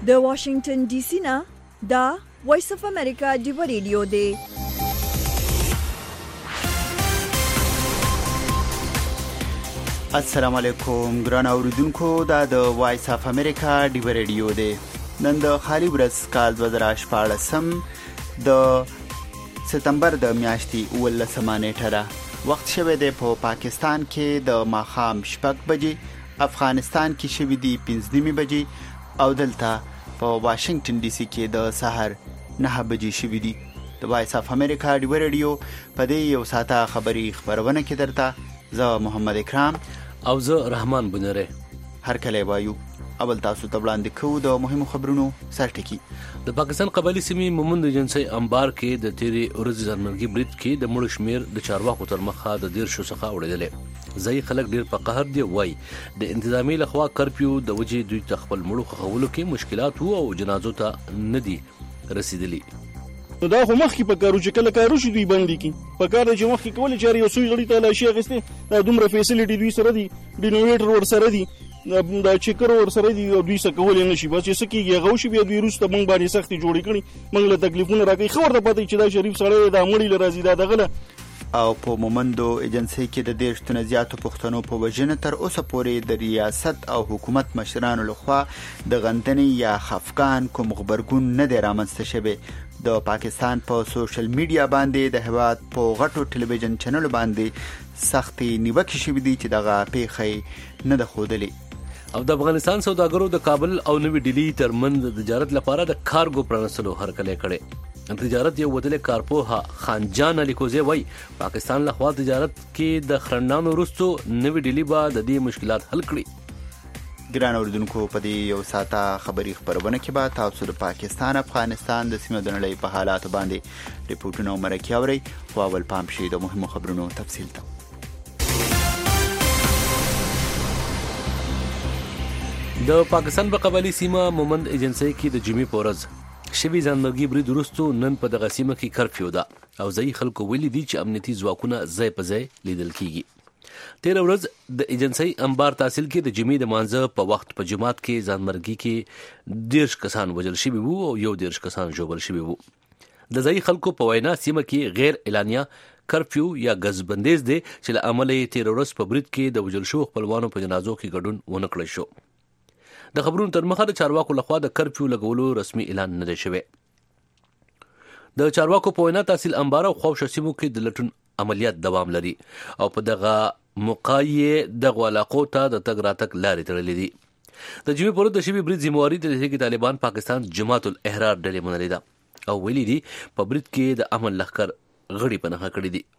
د واشنگټن ډي سي نه دا وایس اف امریکا دی ریډیو دی. السلام علیکم ګران اوریدونکو، دا د وایس اف امریکا دی ریډیو دی. نن د خالی ورځ کال 2014 د ستمبر د میاشتې 19 نیټه ده. وخت شوه دی په پاکستان کې د ماښام 6 بجې، افغانستان کې شوه دی 5 بجې او دلته په واشنگټن ډي سي کې د سحر 9 بجې شوه دی. د وایس اف امریکا دی ریډیو په دې یو ساعته خبري خبرونه کې درته زه محمد اکرام او زه رحمان بنره هر کله وایو. اول تاسو ته وړاندې کوو د مهمو خبرونو سرټکی. د پاکستان قبایلی سیمې مومند ایجنسی انبار کې د تیری ورځ ځانمرګي برید کې د مړو شمیر د چارواکو تر مخه د 13 څخه وړاندې ځای خلک ډیر په قهر دی. وای د انتظامی لخوا کرفیو د وجې دوی تخپل مړو خولو کې مشکلات او جنازو ته ندي رسیدلی. دا خو مخکې په کارو چې کله کارو شي دوی باندې کی په کار چې مخکې کول چاري او سوی غړي ته لاشي غسته دا دومره فیسیلیټي دوی سره دي، ډینویټر ور سره دي، دا چیکر ور سره دي او دوی څه کول نه شي. بس چې سکیږي غوښي بیا دوی روسته مونږ باندې سختي جوړی کړي، مونږ له تکلیفونه راکې خبر ته پاتې چې دا شریف سره دا مړی لرازي دا دغله. او په مومندو ایجنسی کې د 13 زیاتو پښتنو په وجنه تر اوسه پورې د ریاست او حکومت مشرانو لخوا د غندنې یا خفقان کوم خبرګون نه دی رامنځته شوی. د پاکستان په سوشل میډیا باندې د هواد په غټو ټلویزیون چینل باندې سختي نیوکه شوې دي چې دغه پیښې نه د خودلې. او د افغانستان سوداګرو د کابل او نوې ډیلی ترمنځ د تجارت لپاره د کارګو پرانستلو هرکلی کړي. تجارت یو ودل کارپوها خانجان الیکوزی وای پاکستان له خوا تجارت کې د خرندانو وروسته نوې ډیلی با د دې مشکلات حل کړي. ګران اوریدونکو، په دې یو ساعته خبري خبرونه کې به تاسو د پاکستان افغانستان د سیمې د نړۍ په حالاتو باندې ریپورتونه او مرکې اورئ. خو اول پام شي د مهمو خبرونو تفصیل ته. د پاکستان په قبایلی سیمه مومند ایجنسی کې د جمعې په ورځ شوی ځانمرګي برید وروسته نن په دغه سیمه کې کرفیو ده او ځای خلکو ویلي دي چې امنیتي ځواکونه ځای په ځای لیدل کیږي. 13 ورځ د ایجنسی انبار تحصیل کې د جمعې د مانځه په وخت په جماعت کې ځانمرګي کې 13 کسان وژل شوي وو او 11 کسان ژوبل شوي وو. د ځای خلکو په وینا سیمه کې غیر اعلانیه کرفیو یا غزبندیز دی چې له عمله 13 ورځ په برید کې د وژل شو خپلوانو په جنازو کې ګډون ونه کړی شو. د خبرونو تر مخه د چارواکو لخوا د کرفیو لګولو رسمي اعلان نه دی شوی. د چارواکو په وینا تحصیل انبار او خوف شسمو کې د لټون عملیات دوام لري او په دغه موقعې د علاقو ته د تګ راتګ لارې تړلې دي. د جمعې پر ورځ د شوی برید ذمہواری د تحریک طالبان پاکستان جماعت الاحرار ډلې منلې ده او ویلي دي په برید کې د امن لښکر غړي پناه کړی دي.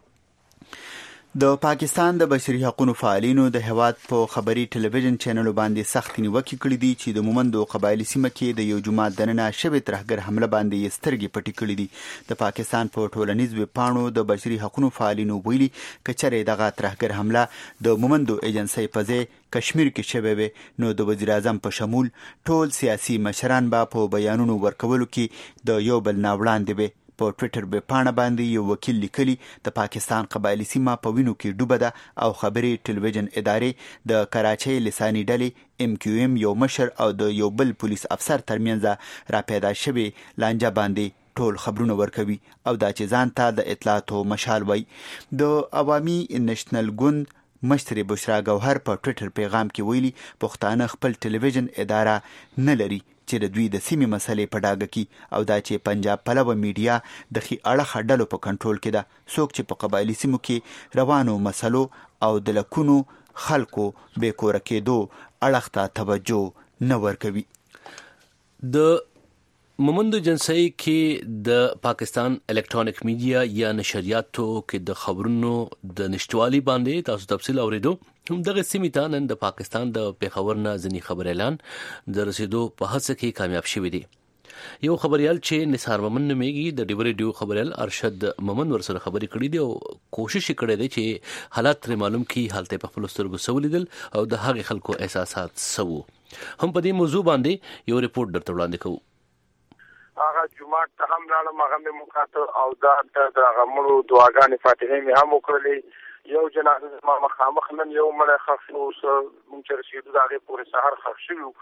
د پاکستان د بشري حقوقو فعالینو د هواد په خبري ټلویزیون چینلو باندې سخت نیوکه کړې دي چې د مومندو قبایلی سیمه کې د یو جماعت دننه شوی ترهګر حمله باندې سترګې پټې کړې دي. د پاکستان په ټولنیز ویبپاڼو د بشري حقوقو فعالینو ویلي کچره دغه ترهګر حمله د مومندو ایجنسی په ځای کشمیر کې شوی وي نو د وزیر اعظم په شمول ټول سیاسي مشران به په بیانونو ورکولو کې د یو بل نه وړاندې وي. په ټویټر به پاڼه باندې یو وکیل لیکلی د پاکستان قبایلی سیمه په وینو کې ډوبه ده او خبري ټلویزیون ادارې د کراچۍ لساني ډلې MQM یو مشر او د یو بل پولیس افسر ترمنځ را پیدا شوی لانجه باندې ټول خبرونه ورکوي او دا چې ځان ته د اطلاعاتو مشال وای. د عوامي نېشنل ګوند مشتري بشرا گوهر په ټویټر پیغام کې ویلي پښتانه خپل ټلویزیون اداره نه لري چې د دوی د سیمې مسلې په ډاګه کې او دا چې پنجاب پلوه میډیا د خي اړه ډلو په کنټرول کې ده. څوک چې په قبایلی سیمو کې روانو مسلو او د لکونو خلکو بې کوره کېدو اړه ته توجه نه ورکوي. د مومند ایجنسی کې د پاکستان الکترونیک میډیا یا نشریاتو کې د خبرونو د نشټوالي باندې تاسو تفصیل اوریدو. دغه سیمې ته نن د پاکستان د پیښور نه ځنی خبر اعلان د رسیدو په هڅه کې کامیاب شوی دی. یو خبريال چې نثار مومن نومېږي د ډیوري ډیو خبريال ارشد مومن ورسره خبرې کړې دي او کوشش کړی دی چې حالات تر معلوم کی حالت په خپل سترګو سولیدل او د هغه خلکو احساسات سو. هم په دې موضوع باندې یو ریپورت درته وړاندې کوو. هغه جمعه ته هم لاړم، هغه مې مخاطب او دا د غمړو دعاګانې فاتحه مې هم وکړلې. یو جنازه ما مخامخ نن یو مړی خف نو مونږ چې رسېدو د هغې پورې سهار خف شوي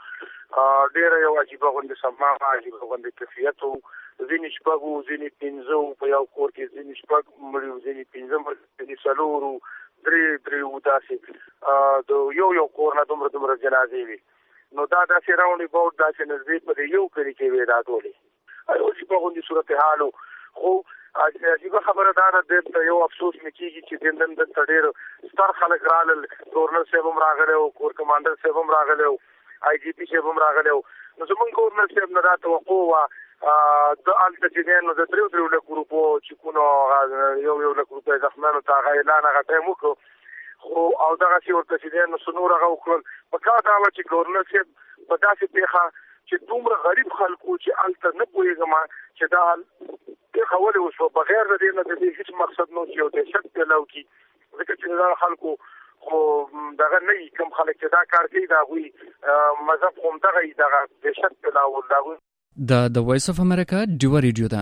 ډېر یو عجیبه غوندې سماغه عجیبه غوندې کیفیت وو. ځینې شپږ وو، ځینې پنځه وو په یو کور کې، ځینې شپږ مړي وو، ځینې پنځه مړي، ځینې څلور وو، درې وو. داسې د یو کور نه دومره جنازې وي. نو دا داسې راوندې باور داسې نږدې په دې یو کلي کې وې دا ټولې یو عجیبه غوندې صورتحال وو. خو عجیبه خبره دا ده، دلته یو افسوس مې کېږي چې نن دلته ډېر ستر خلک رالل. ګورنر صاحب هم راغلی و، کور کمانډر صاحب هم راغلی و، آی جي پي صاحب هم راغلی و. نو زمونږ ګورنر صاحب نه دا توقع وه د هلته چې دی نو د 3 لکو روپو چیکونو 1 لک روپۍ زخمیانو ته هغه اعلان هغه ټایم وکړو. خو او دغسې ورته چې دی نو څه نور هغه وکړل. په کار دا وه چې ګورنر صاحب په داسې پېښه چې دومره غریب خلکو چې هلته نه پوهېږم چې دا پېښه ولې وشوه، بغیر د دې نه د دې هېڅ مقصد نه چې یو دهشت پیدا وکړي. ځکه چې دا خلکو خو دغه نه وي، کوم خلک چې دا کار کوي د هغوی مذهب خو همدغه وي، دغه دهشت پیداول د هغوی. دا د وایس اف امریکا ډیوه ریډیو ده.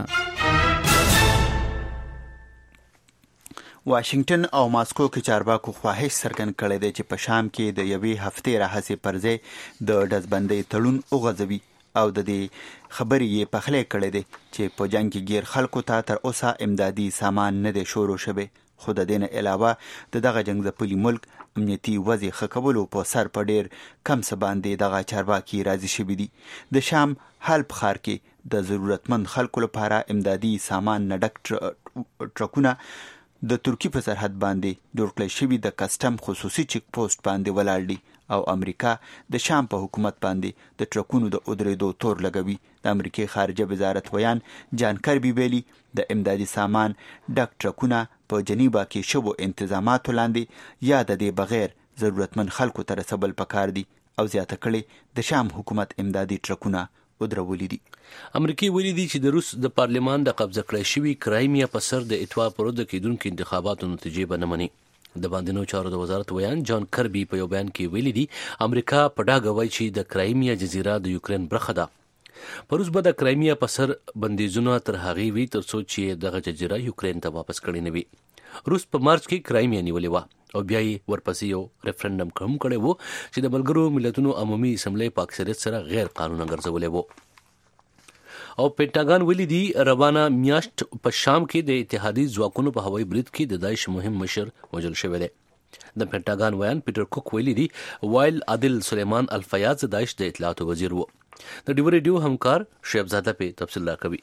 واشنگټن او ماسکو کې چارواکو خواهش څرګند کړی دی چې په شام کې د یوې هفتې راهیسې پر ځای د ډزبندۍ تړون وغځوي او د دې خبرې یې پخلی کړی دی چې په جنګ کې ګیر خلکو ته تر اوسه امدادي سامان نه دی شروع شوی. خو د دې نه علاوه د دغه جنګ ځپلي ملک امنیتي وضع ښه کولو په سر په ډېر کم څه باندې دغه چارواکي راضي شوي دي. د شام حلب ښار کې د ضرورتمند خلکو لپاره امدادي سامان نه ډک ټرکونه د ترکیې په سرحد باندې جوړ کړی شوي د کسټم خصوصي چیک پوسټ باندې ولاړ دي او امریکا د شام په حکومت باندې د ټرکونو د ودرېدو تور لګوي. د امریکای خارجه وزارت ویان جان کربي ویلي د امدادي سامان ډک ټرکونه په جنیبا کې شوو انتظاماتو لاندې یا د دې بغیر ضرورتمند خلکو ته رسول پکار دي او زیاته کړي د شام حکومت امدادي ټرکونه ودرولي دي. امریکای ویلي دي چې د روس د پارلمان د قبضه کړی شوي کرایمیا په سر د اتوا پر ورځ کېدونکو انتخاباتو نتیجې به نه مني. د باندنیو چارو د وزارت ویان جان کربي په یو بیان کې ویلي دي امریکا په ډاګه وایي چې د کرایمیا جزیره د یوکرین برخه ده. په روس به د کرایمیا په سر بندیزونه تر هغې وي تر څو چې دغه جزیره یوکرین ته واپس کړي نه وي. روس په مارچ کې کرایمیا نیولې وه او بیا یې ورپسې یو ریفرنډم هم کړی و چې د ملګرو ملتونو عمومي اسمبلۍ په اکثریت سره غیر قانوني ګرځولې وو. او پینټاګان ویلي دي روانه میاشت په شام کې د اتحادي ځواکونو په هوایي برید کې د داعش مهم مشر وژل شوی دی. د پینټاګان ویان پیټر کوک ویلي دي وایل عادل سلیمان الفیاض د داعش د اطلاعاتو وزیر وو. د ډیو ریډیو همکار شعیب زاده په تفصیل راکوي.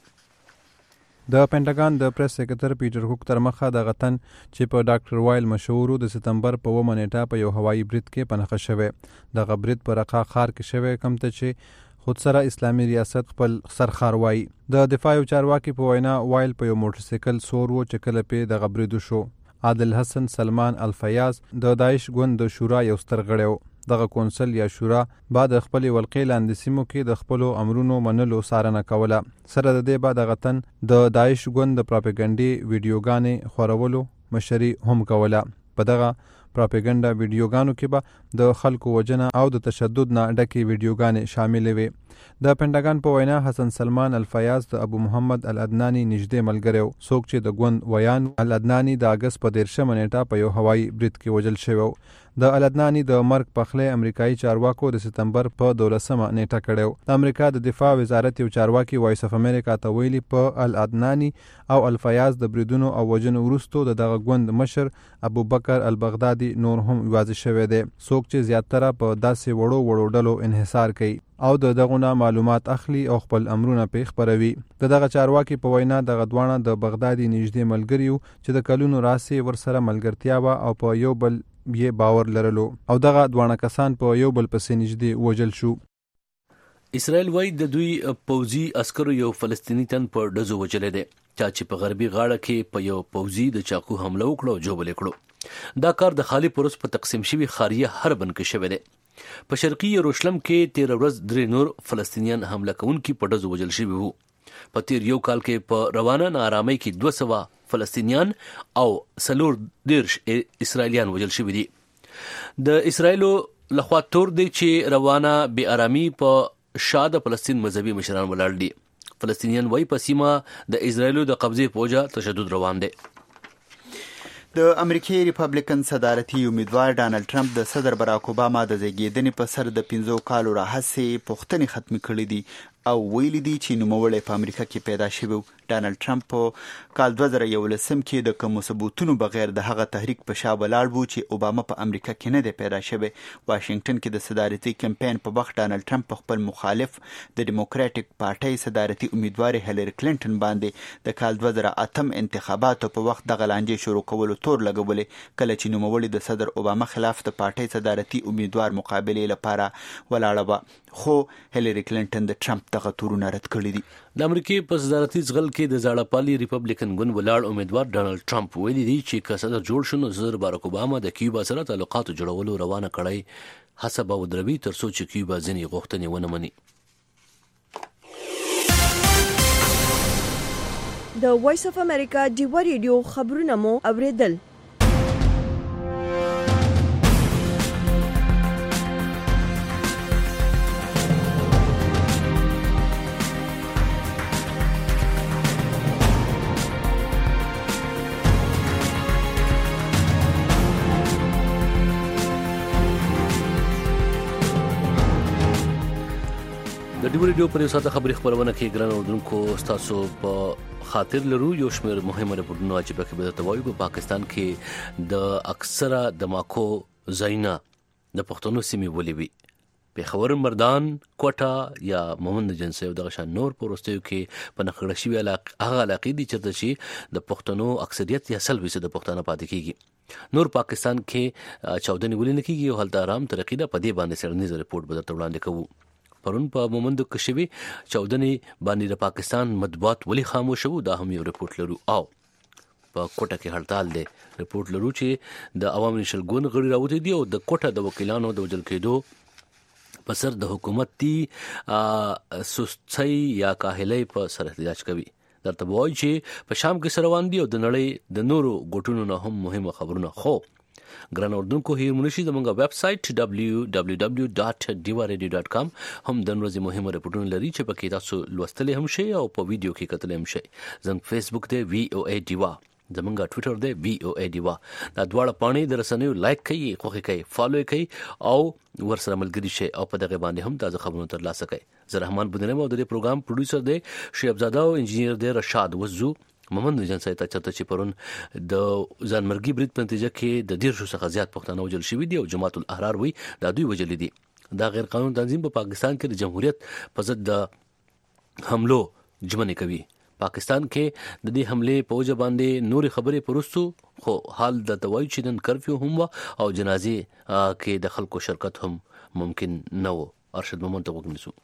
د پینټاګان د پریس سکرټر پیټر کوک تر مخه د غتن چې په ډاکټر وایل مشهور د سپتمبر په 9 نیټه په یو هوایي برید کې پنهخه شوی. د برید په رقا خار کې شوی کم ته چې خود سره اسلامي ریاست خپل سرخار وای. د دفاع چارواکي په وینا وایل په یو موټر سایکل سور وو چې کله په د غبرېدو شو. عادل حسن سلمان الفیاض د داعش ګوند د شورا یو ستر غړی و. دغه کونسل یا شورا بعد خپل ولقې لاندې سیمو کې د خپل امرونو منلو سارنه کوله. سره د دې بعد غتن د داعش ګوند د پروپاګاندا ویډیوګانې خورولو مشري هم کوله. په دغه پروپاګاندا ویډیوګانو کې به د خلکو وجنه او د تشدد نه ډکې ویډیوګانې شامل وي. د پینټاګان په وینا حسن سلمان الفیاض د ابو محمد العدناني نږدې ملګری و. څوک چې د ګوند ویان العدناني د اگست په 13 نیټه په یو هوایي برید کې وژل شوی. د العدناني د مرګ پخلی امریکایي چارواکو د سپتمبر په 12 نیټه کړو. د امریکا د دفاع وزارت یو چارواکي وایس اف امریکا ته ویلي په العدناني او الفیاض د بریدونو او وژنو وروسته دغه ګوند مشر ابو بکر البغدادي نور هم واضح شوی دی. څوک چې زیاتره په داسې وړو ډلو انحصار کوي او دغه معلومات اخلي او خپل امرونه په خبروي. دغه چارواکي په وینا دغه دوانه د بغدادي نږدې ملګریو چې د کلونو راسي ورسره ملګرتیا وا او په یو بل یې باور لرلو او دغه دوانه کسان په یو بل پسې نږدې وژل شو. اسرائیل وايي د دوی پوځي عسکرو یو فلسطینی تن په ډزو وجلې دي چې په غربي غاړه کې په یو پوځي د چاقو حمله وکړه او جوړ کړو. دا کار د خالی پروس په تقسیم شوی خاریه حربن کې شوی دی. په شرقي یروشلم کې 13 ورځ درې نور فلسطینیان حمله کوونکي په ډزو وجل شوي وو. په تیر یو کال کې په روانه ناارامۍ کې 200 فلسطینیان او 40 اسرائیلیان وجل شوي دي. د اسرائیلو لخوا تور دی چې روانه بې آرامي په شاده فلسطین مذهبي مشران ولاړ دي. فلسطینیان وايي په سیمه د اسرائیلو د قبضې پوجا تشدد روان دی. د امریکای ریپبلیکن صدارتي امیدوار ډانلډ ټرمپ د صدر براک اوباما د زیږیدنې په سر د 15 کالو راهیسې پوښتنې ختمې کړې دي او ویلي دي چې نوموړی په امریکا کې پیدا شوی. ډانلډ ټرمپ په کال 2011 کې د کومو ثبوتونو بغیر د هغه تحریک په شا ولاړ و چې اوباما په امریکا کې نه دی پیدا شوی. واشنگټن کې د صدارتي کمپاین په وخت ډانلډ ټرمپ په خپل مخالف د ډیموکراټیک پارټۍ صدارتي امیدوار هیلری کلینټن باندې د کال 2008 انتخاباتو په وخت د غلانجې شروع کولو تور لګولې، کله چې نوموړی د صدر اوباما خلاف د پارټۍ صدارتي امیدوار مقابلې لپاره ولاړه وه، خو هیلری کلینټن د ټرمپ دغه تورونه رد کړي دي. د امریکای په صدارتي ځغل کې د زاړه پالي ریپبلیکن ګوند ولاړ امیدوار ډانلډ ټرمپ ویلي دی چې که صدر جوړ شو نو صدر باراک اوباما د کیوبا سره تعلقاتو جوړولو روانه کړی هڅه به ودروي ترڅو چې کیوبا ځینې غوښتنې ونه مني. د وایس اف امریکا ډیوا ریډیو خبرونه مو اوریدل. د ډیوا ریډیو پر یو ساعته خبري خبرونه کې ګران اوردونکو تاسو په خاطر لرو یو شمېر مهمه رپورټونه چې په کې به تاسو په پاکستان کې د اکثره دماکو زینا د پښتنو سیمې ولې وي. پیښور، مردان، کوټه یا مومند جنسي او دغه شان نور پروستیو کې په نخړه شوی هغه علاقې دي چې د پښتنو اکثریت یا 100% د پښتانه پاتې کیږي. نور پاکستان کې چاودنې ولې نه کیږي او هلته آرام طریقې ده. په دې باندې سرنیز رپورټ به تاسو وړاندې کوو. پرون په مومندو کې شوی چاودنې باندې د پاکستان مطبوعات ولې خاموش وو، دا هم یو رپورټ لرو. او په کوټه کې هړتال دی، رپورټ لرو چې د عوامي نشل ګوند غړي راوته دي او د کوټه د وکیلانو د وجل کېدو په سر د حکومتي سستۍ یا کاهلۍ په سر احتجاج کوي. درته وایي چې په شام کې روان دي او د نړۍ د نورو ګوټونو نه هم مهمه خبرونه. خو ګران اردوونکو هیر منشي زموږ ویب سټ www.diwaradio.com هم د ورځې مهمه رپورټونه لري چې پکې تاسو لوستل هم شي او په ویډیو کې کتل هم شي. زموږ فیسبوک دی VOA دیوا، زموږ ټوئیټر دی VOA دیوا. دا دواړه پاڼې د رسنیو لایک کړئ، خوښ کړئ، فالو کړئ او ورسره ملګری شئ او په دغه باندې هم تازه خبرونه ترلاسه کړئ. زه رحمان بودنه مو د دې پروګرام پروډوسر دی شیخ زاده او انجینیر دی رشاد وزو. مومند جنسي ته چرته چې پرون د ځانمرګي برید په نتیجه کې د 150 څخه زیات پښتانه وژل شوي دي او جماعت الاحرار وی دا دوی وژل دي. دا غیر قانوني تنظیم په پاکستان کې د جمهوریت په ضد د حملو جمعنه کوي. پاکستان کې د دې حمله په وجه باندې نور خبرې پرستو، خو حال د توای چې نن کرفیو هم او جنازې کې د خلکو شرکت هم ممکن نه و. ارشد مومند ته وګورئ.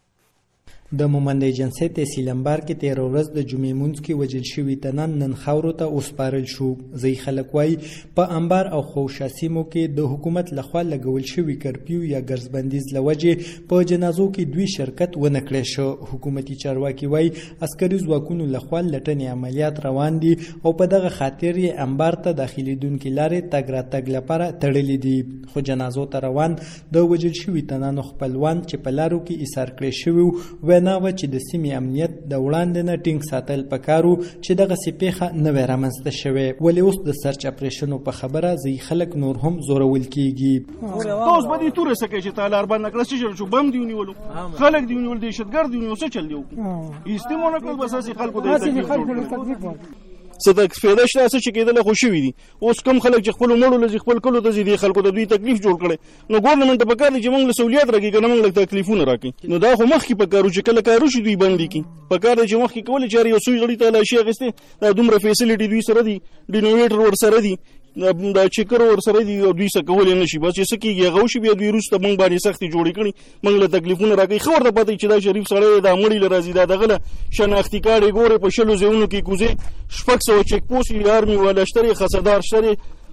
د مومند ایجنسی تحصیل انبار کې 13 ورځ د جمعې مونځ کې وجل شوی تنن نن خاورو ته وسپارل شو. ځای خلک وای په انبار او خوشا سیمو کې د حکومت لخوا لګول شوی کرفیو یا ګرځبندیز لوجه په جنازو کې دوی شرکت ونه کړی شو. حکومتي چارواکي وای عسکري ځواکونو لخوا لټنې عملیات روان دي او په دغه خاطر یې انبار ته داخليدونکو لارې تګ راتګ لپاره تړلې دي. خو جنازو ته روان د وجل شوی تنن خپلوان چې په لارو کې ایثار کړی شوی ناوه چې د سیمې امنیت د وړاندې نه ټینګ ساتل پکارو چې دغه سپېخه نه رامنځته شوی. ولې اوس د سرچ اپریشنو په خبره ځي خلک نور هم زورول کیږي. اوس به دې تور سکه چې تعالی باندې کړه چې بم دی ونیولو، خلک دی ونیول، دي شتګر دی ونیول، څه چل دی استعمال کول بس اساس خلکو د تکلیف صدق فایده شته چې کېدل خو شوې دي. اوس کم خلک چې خپل مړو لږ خپل کلو د دې خلکو د دوی تکلیف جوړ کړي، نو ګورنمنت په کار دي چې موږ له سہولیت راکړي کنه موږ له تکلیفونه راکړي. نو دا خو مخکې په کارو چې کله کارو شي دوی باندې کی په کار دي چې مخکې کول چې یو سوی غړي ته لاشي غسته دا دومره فیسیلیټي دوی سره دي، ډینویټر ور سره دي، دا چیکر ور سره دی او دوی څه کول نه شي. بس چې سکیږي غوښ بیا دوی روسته موږ باندې سختي جوړی کړي، موږ له تکلیفونه راکړي. خبر ده پته چې دا شریف سره دا مړی لرازي دا دغه شناختی کاري ګوره په شلو زونو کې کوزه شپږ سو چک پوسټ یارمي ولشتري خصدار شتري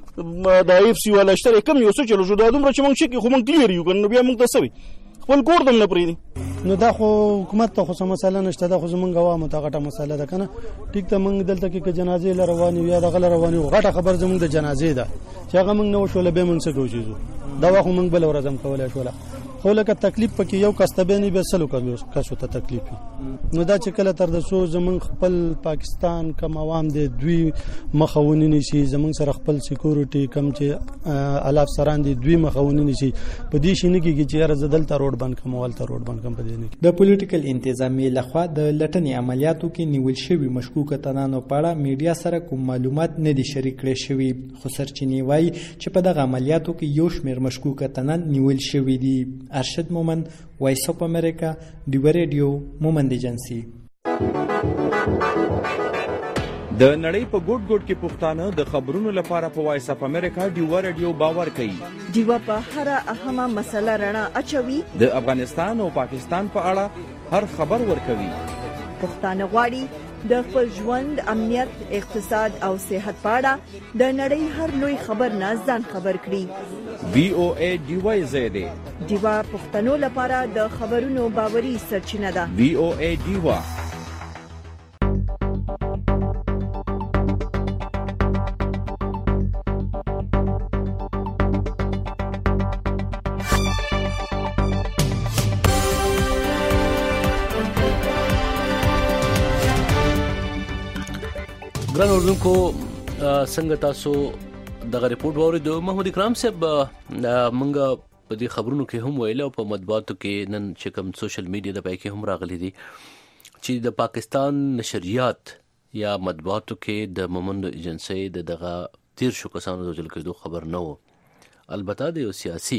دا ایف سی ولشتري کم یو څه چلو شو دا دومره چې موږ چې خو موږ کلیر یو کنه بیا موږ تاسو خپل کور دم نه پریدي. نو دا خو حکومت ته خو سم مسله نشته، دا خو زمونږ عوامو ته غټه مسله ده کنه. ټیک ته موږ دلته کې جنازې لرواني یا د غل رواني غټه خبر زمونږ د جنازې ده چې هغه موږ نو شول به موږ څه کوو. دا واخو موږ بل ورځم کولای شو خو لکه تکلیف پکې یو کس ته به نه به سلو کسو ته تکلیف نو دا چې کله تر د سو زمون خپل پاکستان کم عوام دي دوی مخاوني نشي زمون سره خپل سکیورټي کم چې الاف سران دي دوی مخاوني نشي په دې شي نه کېږي چې رزدل ته روډ بند کومول ته روډ بند کوم په دې نه د پولیټیکل انتظامی لخوا د لټنې عملیاتو کې نیول شوی مشکوک تنانو په اړه میډیا سره کوم معلومات نه دي شریک کړي شوی خو سرچینې وایي چې په دغه عملیاتو کې یو شمېر مشکوک تنان نیول شوی دي. ارشد مومند، وایس اف امریکا، ډیو ریډیو، مومند ایجنسی. د نړۍ په ګوټ ګوټ کې پښتانه د خبرونو لپاره په وایس اف امریکا ډیو ریډیو باور کوي. ډیو په هر اهمه مسله رڼا اچوي. د افغانستان او پاکستان په اړه هر خبر ورکوي. پښتانه غواړي د خپل ژوند، امنیت، اقتصاد او صحت په اړه د نړۍ هر لوی خبر نه ځان خبر کړي. VOA ډیو زیاده ډیو پښتنو لپاره د خبرونو باوري سرچینه ده. VOA ډیو. ګران اوردونکو څنګه تاسو دغه ریپورت واوریدو؟ محمود اکرام صاحب منګه په دې خبرونو کې هم ویل او په مطبوعاتو کې نن چې کوم سوشل میډیا د پای کې هم راغلي دي چې د پاکستان نشریات یا مطبوعاتو کې د مومند ایجنسی دغه 13 کسانو د وژل کېدو خبر نه و. البته د یو سیاسي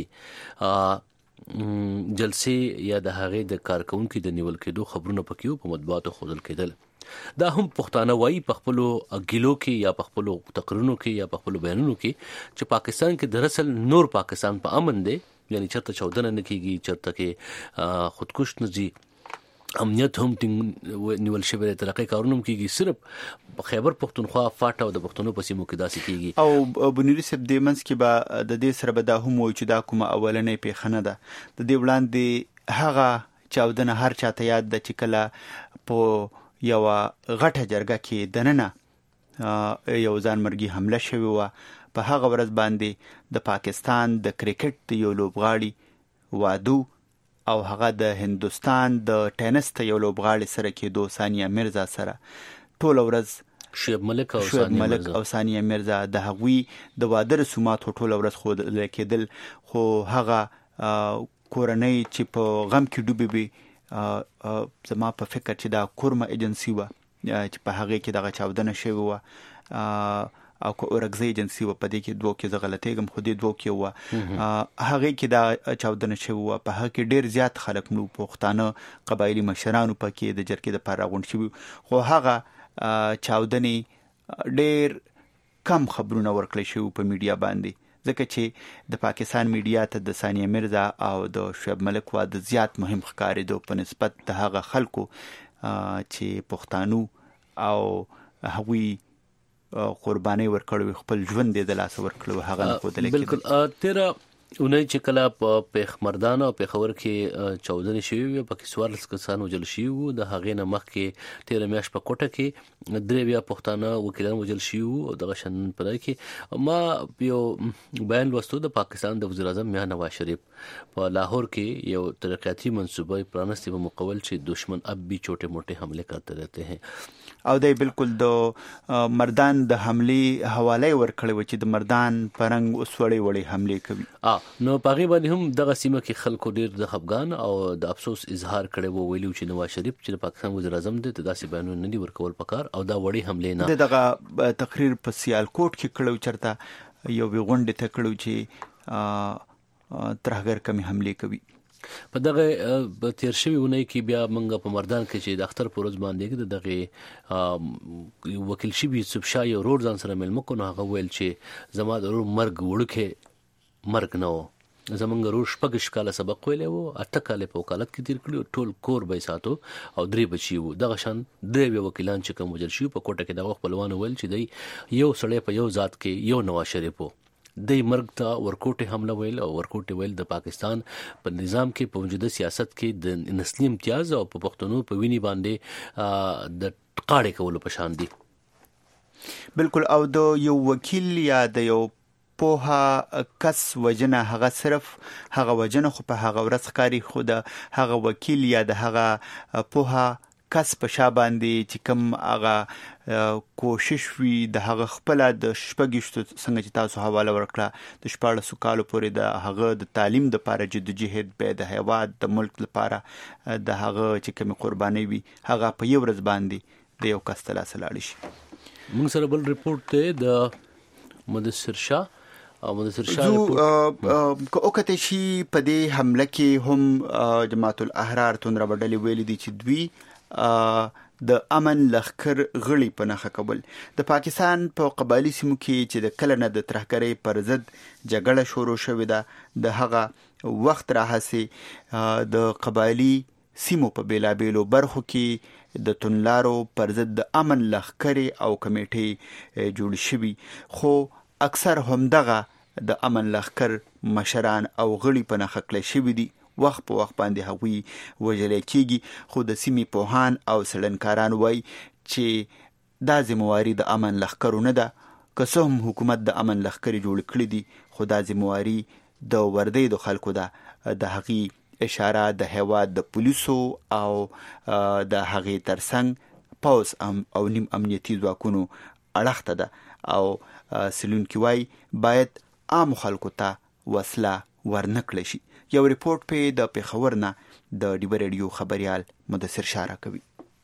جلسې یا د هغې د کارکونکو د نیول کېدو خبرونه پکې په مطبوعاتو ښودل کېدل. دا هم پښتانه وایي په خپلو ګیلو کې یا په خپلو تقریرونو کې یا په خپلو بیانونو کې چې پاکستان کې دراصل نور پاکستان په امن دی، یعنی چرته چودنه نه کېږي، چرته کې خودکش نه ځي، امنیت هم نیول شوی دی، ترقی کارونه هم کېږي، صرف خیبر پښتونخوا فاټ او د پښتنو په سیمو کې داسې کېږي. او بنیري صاحب د منځ کې به د دې سره به دا هم وایي چې دا کومه اولنۍ پیښه نه ده. د دې وړاندې هغه چاودنه هر چاته یاد ده چې کله په یو غټه جرګه کې دننه یو ځانمرګي حمله شوې وه. په هغه ورځ باندې د پاکستان د کرکټ د یو لوبغاړي واده او هغه د هندوستان د ټینس ته یو لوبغاړي سره کېدو، ثانیه مرزا سره ټوله ورځ شعیب ملک او ثانیه مرزا د هغوی د واده رسومات ټوله ورځ ښودل کېدل. خو هغه کورنۍ چې په غم کې ډوبې وي، زما په فکر چې دا کورمه ایجنسی وه چې په هغې کې دغه چاودنه شوې وه، او که اورکزۍ ایجنسی وه، په دې کې دوه کې زه غلطېږم خو دې دوه کې وه، هغې کې دا چاودنه شوې وه. په هغه کې ډېر زیات خلک نو پښتانه قبایلي مشرانو پکې د جرګې دپاره راغونډ شوي، خو هغه چاودنې ډېر کم خبرونه ورکړی شوي په میډیا باندې، ځکه چې د پاکستان میډیا ته د ثانیه مرزا او د شعیب ملک واده زیات مهم ښکارېدو په نسبت د هغه خلکو چې پښتانو او هغوی قربانۍ ورکړې، خپل ژوند یې د لاسه ورکړی، هغه نه ښودلی کېدل. بالکل. تیره اونۍ چې کله په پیښمردان او پېښور کې چاودنې شوې وې، پکې 14 کسان وژل شوي وو. د هغې نه مخکې 13 میاشت په کوټه کې 3 بیا پښتانه وکیلان وژل شوي وو. او دغه شان په دغه کې ما یو بیان لوستو د پاکستان د وزیر اعظم میاں نواز شریف په لاهور کې یو ترقیاتی منصوبه پرانستی په مقابل چې دشمن اب بھی چھوٹے موٹے حملے کرتے رہتے ہیں، او دی بالکل د مردان د حملې حواله ورکړی و چې د مردان پرنګ اوس وړې وړې حملې کوي. نو پاغي باندې هم دغه سیمه کې خلکو ډیر د خفګان او د افسوس اظهار کړي وو، ویلو چې نواز شریف چې پاکستان وزیر اعظم دی ته داسې بیانونه نه دي ورکول پکار او دا وړي حملې نه. دغه تقریر په سیالکوټ کې کړو، چرته یو غونډه ته کړو چې ترهګر کمی حملې کوي. په دغه تیر شوی ونی کې بیا منګه په مردان کې چې د اختر پروز باندې دغه وکیل شبی یوسف شاه یو روډ ځان سره ملمو کو، هغه ویل چې زما د مرګ وړکه مرګ نه و، زمونږ روش پګش کاله سبق ویلی وو، 8 کاله په وکالت کې تیر کړي، ټول کور به ساتو او 3 بچي وو. دغه شان 3 وکیلان چې کوم وجل شي په کوټه کې دغه خپلوان ویل چې دی یو سړی په یو ذات کې یو نواز شریف وو، د مرګ ته ورکوټه حمله ویل او ورکوټه ویل د پاکستان په نظام کې په موجوده سیاست کې د نسلي امتیاز او په پښتنو په ویني باندې د قاړې کولو په شان دي. بالکل. او د یو وکیل یا د یو پوها کس وجنه هغه صرف هغه وجنه خو په هغه ورځ ښکاري، خو د هغه وکیل یا د هغه پوها کس په شا باندې چې کوم هغه کوشش وي د هغه خپل د شپږشتو څنګه چې تاسو حواله ورکړه د 14 کالو پورې د هغه د تعلیم د لپاره جدوجهد به د هیواد د ملک لپاره د هغه چې کوم قرباني وي هغه په یو ورځ باندې د یو کس ته لاس لاړ شي. موږ سره بل ریپورت ته د مدثر شاه او مدثر شاه ریپورت اوکته شي په دې حمله کې هم جماعت الاحرار تون راوړلې ویلي دي چې دوی د امن لخر غړي په نخښه کول. د پاکستان په قبایلی سیمو کې چې د کله نه د ترهګرۍ پر ضد جګړه شروع شوې ده د هغه وخت راهسې د قبایلی سیمو په بیلابیلو برخو کې د تونلارو پر ضد د امن لخرې او کمیټې جوړ شوي، خو اکثر همدغه د امن لخر مشران او غړي په نخښه کړل شوي دي. وخت په وخت باندې هغوی وژل کېږي، خو د سیمې پوهان او څېړنکاران وایي چې دا ذمواري د امن لښکرو نه ده. که څه هم حکومت د امن لښکرې جوړ کړي دي، خو دا ذمواري د وردۍ د خلکو ده. د هغې اشاره د هیواد د پولیسو او د هغې ترڅنګ پوز او نیم امنیتي ځواکونو اړخ ته ده او سلونکي وایي باید عام خلکو ته وسله ورنکړل شي. یو ریپورت په د پیښور نه د ډیو ریډیو خبريال مدثر شاه راکوي.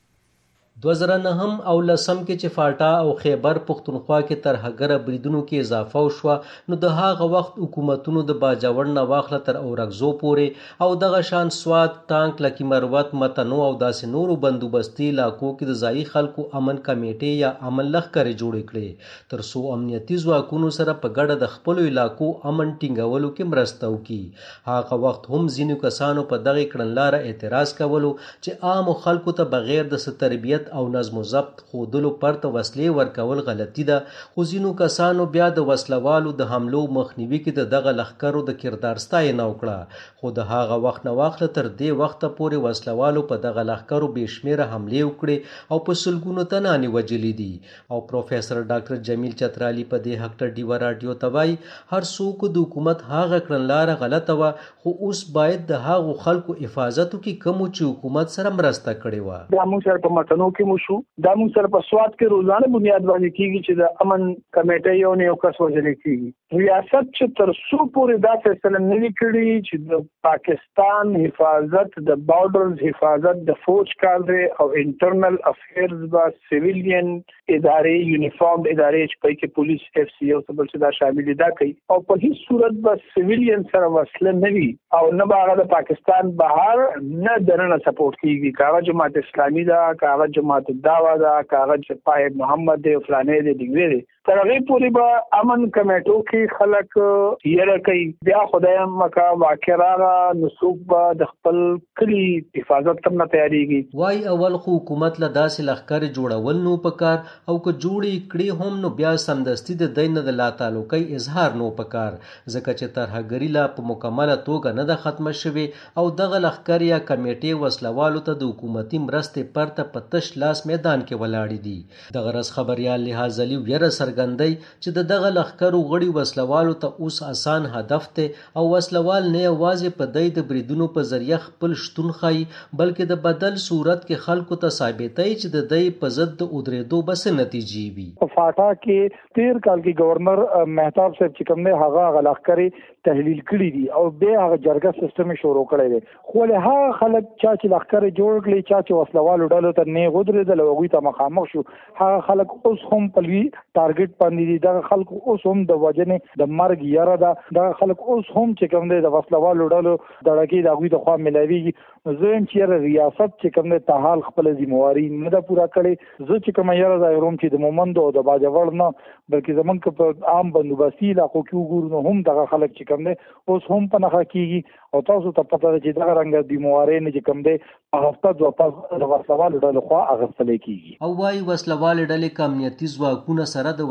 2009 او لسم کې چې فاټا او خیبر پختونخوا کې ترهګره بریدونو کې اضافه وشوه، نو د هغه وخت حکومتونو د باجوړ نه واخله تر اورګزو پورې او دغه شان سوات، ټانک، لکی مروت، متنو او داسې نورو بندوبستي علاقو کې د ځایي خلکو امن کمیټې یا امن لښکرې جوړې کړې تر څو امنیتي ځواکونو سره په ګډه د خپلو علاقو امن ټینګولو کې مرسته وکړي. هغه وخت هم ځینو کسانو په دغه کړنلاره اعتراض کولو چې عامو خلکو ته بغیر د تربیت او نظم و ضبط خودلو پرته وسلې ورکول غلطي ده، خو ځینو کسانو بیا د وسلوالو د حملو مخنیوي کې د دغه لښکرو د کردار ستاینه وکړه. خو د هغه وخت نه واخله تر دې وخته پورې وسلوالو په دغه لښکرو بې شمېره حملې وکړې او په سلګونو تنانې وژلي دي. او پروفیسر ډاکټر جمیل چترالي په دې حق ته ډیوه راډیو ته وایي هر څوک د حکومت هغه کړنلاره غلطه وه، خو اوس باید د هغو خلکو حفاظت وکړي کومو چې حکومت سره مرسته کړې وه. دا موږ سره په متنو کې مو شو، دا موږ سره په سواد کې روزانه بنیاد باندې کېږي چې د امن کمیټې یو نه یو کس وژل کېږي. ریاست چې تر څو پورې دا فیصله نه وي کړې چې د پاکستان حفاظت، د بارډرز حفاظت، د فوج کادر او انټرنل افیرز با سیویلین ادارې، یونیفارم ادارې چې پای کې پولیس، اف سی او سبل چې دا شامل دي کوي او په هیڅ صورت به سیویلین سره وسله نه وي او نه به هغه د پاکستان بهر نه دننه سپورټ کېږي. کاغه جماعت اسلامي ده، کاغه جماعت الدعوه ده، کاغه چې پای محمد دی فلانه دی دیګری دی، تر هغه پورې به امن کمیټو کې خلک یره کوي. بیا خدای مکا واقع راغله نو څوک به د خپل کلی حفاظت تم نه تیاریږي. وای اول خو حکومت له داسې لښکر جوړول نو پکار او که جوړې کړي هم نو بیا سمدستي د دین د لا تعلقي اظهار نو پکار، ځکه چې ترهګری لا په مکمله توګه نه ده ختمه شوې او دغه لښکر یا کمیټې وسلوالو ته د حکومتي مرستې پرته په تش لاس میدان کې ولاړې دي. دغه رس خبريال لحاظ علي ویره ګندۍ چې دغه لښکرو غړي وسلوالو ته اوس آسان هدف ته او وسلوال نه یوازې په دای د بریدونو په ذریعہ خپل شتون خای بلکې د بدل صورت کې خلکو ته ثابتای چې د دای په ضد د ودریدو بس نتیجې وي. په فاټا کې 13 کال کې گورنر مهتاب صاحب چې کوم نه هغه لښکرې تحلیل کړی دي او به هغه جرګه سیستم شروع کړی دی، خو له هغه خلک چې لښکرې جوړ کړي چې وسلوالو ډلو ته نه ودریدل او هغه ته مخامخ شو، هغه خلک اوس هم په لوی ټارګټ باندې دي. دغه خلک اوس هم د وجنې د مرګ یاره ده، دغه خلک اوس هم چې کوم دی د وسلوالو ډلو دړکې د هغوی د خوا ملاویږي. زه چې ریاست چې کوم دی تحال خپل ذمہواری نه ده پوره کړې. زه چې کوم یاره ځایروم چې د مومند او د باجوړ نه بلکې زمونږ په عام بندوبستي علاقو کې وګورو نو هم دغه خلک چې کوم دی اوس هم په نښه کېږي او تاسو ته پته ده چې دغه رنګه ذمہواری نه چې کوم دی په هفته د وسلوالو ډلو خوا اخیستل کېږي. او وايي وسلوال ډلې امنیتي ځواکونه سره د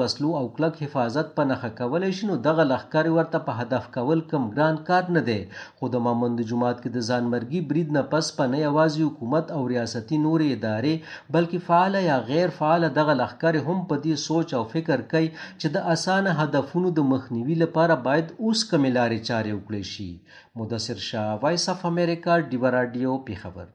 وسلو او کلک حفاظت په نښه کولی شي نو دغه لښکرې ورته په هدف کول کم ګران کار نه دی. خو د مامند جومات کې د ځانمرګي برید نه پس په نه یوازې حکومت او ریاستي نورې ادارې بلکې فعاله یا غیر فعاله دغه لښکرې هم په دې سوچ او فکر کوي چې د اسانه هدفونو د مخنیوي لپاره باید اوس کمې لارې چارې وکړای شي. مدثر شاه، وایس اف امریکا، ډیوه راډیو، پیښور.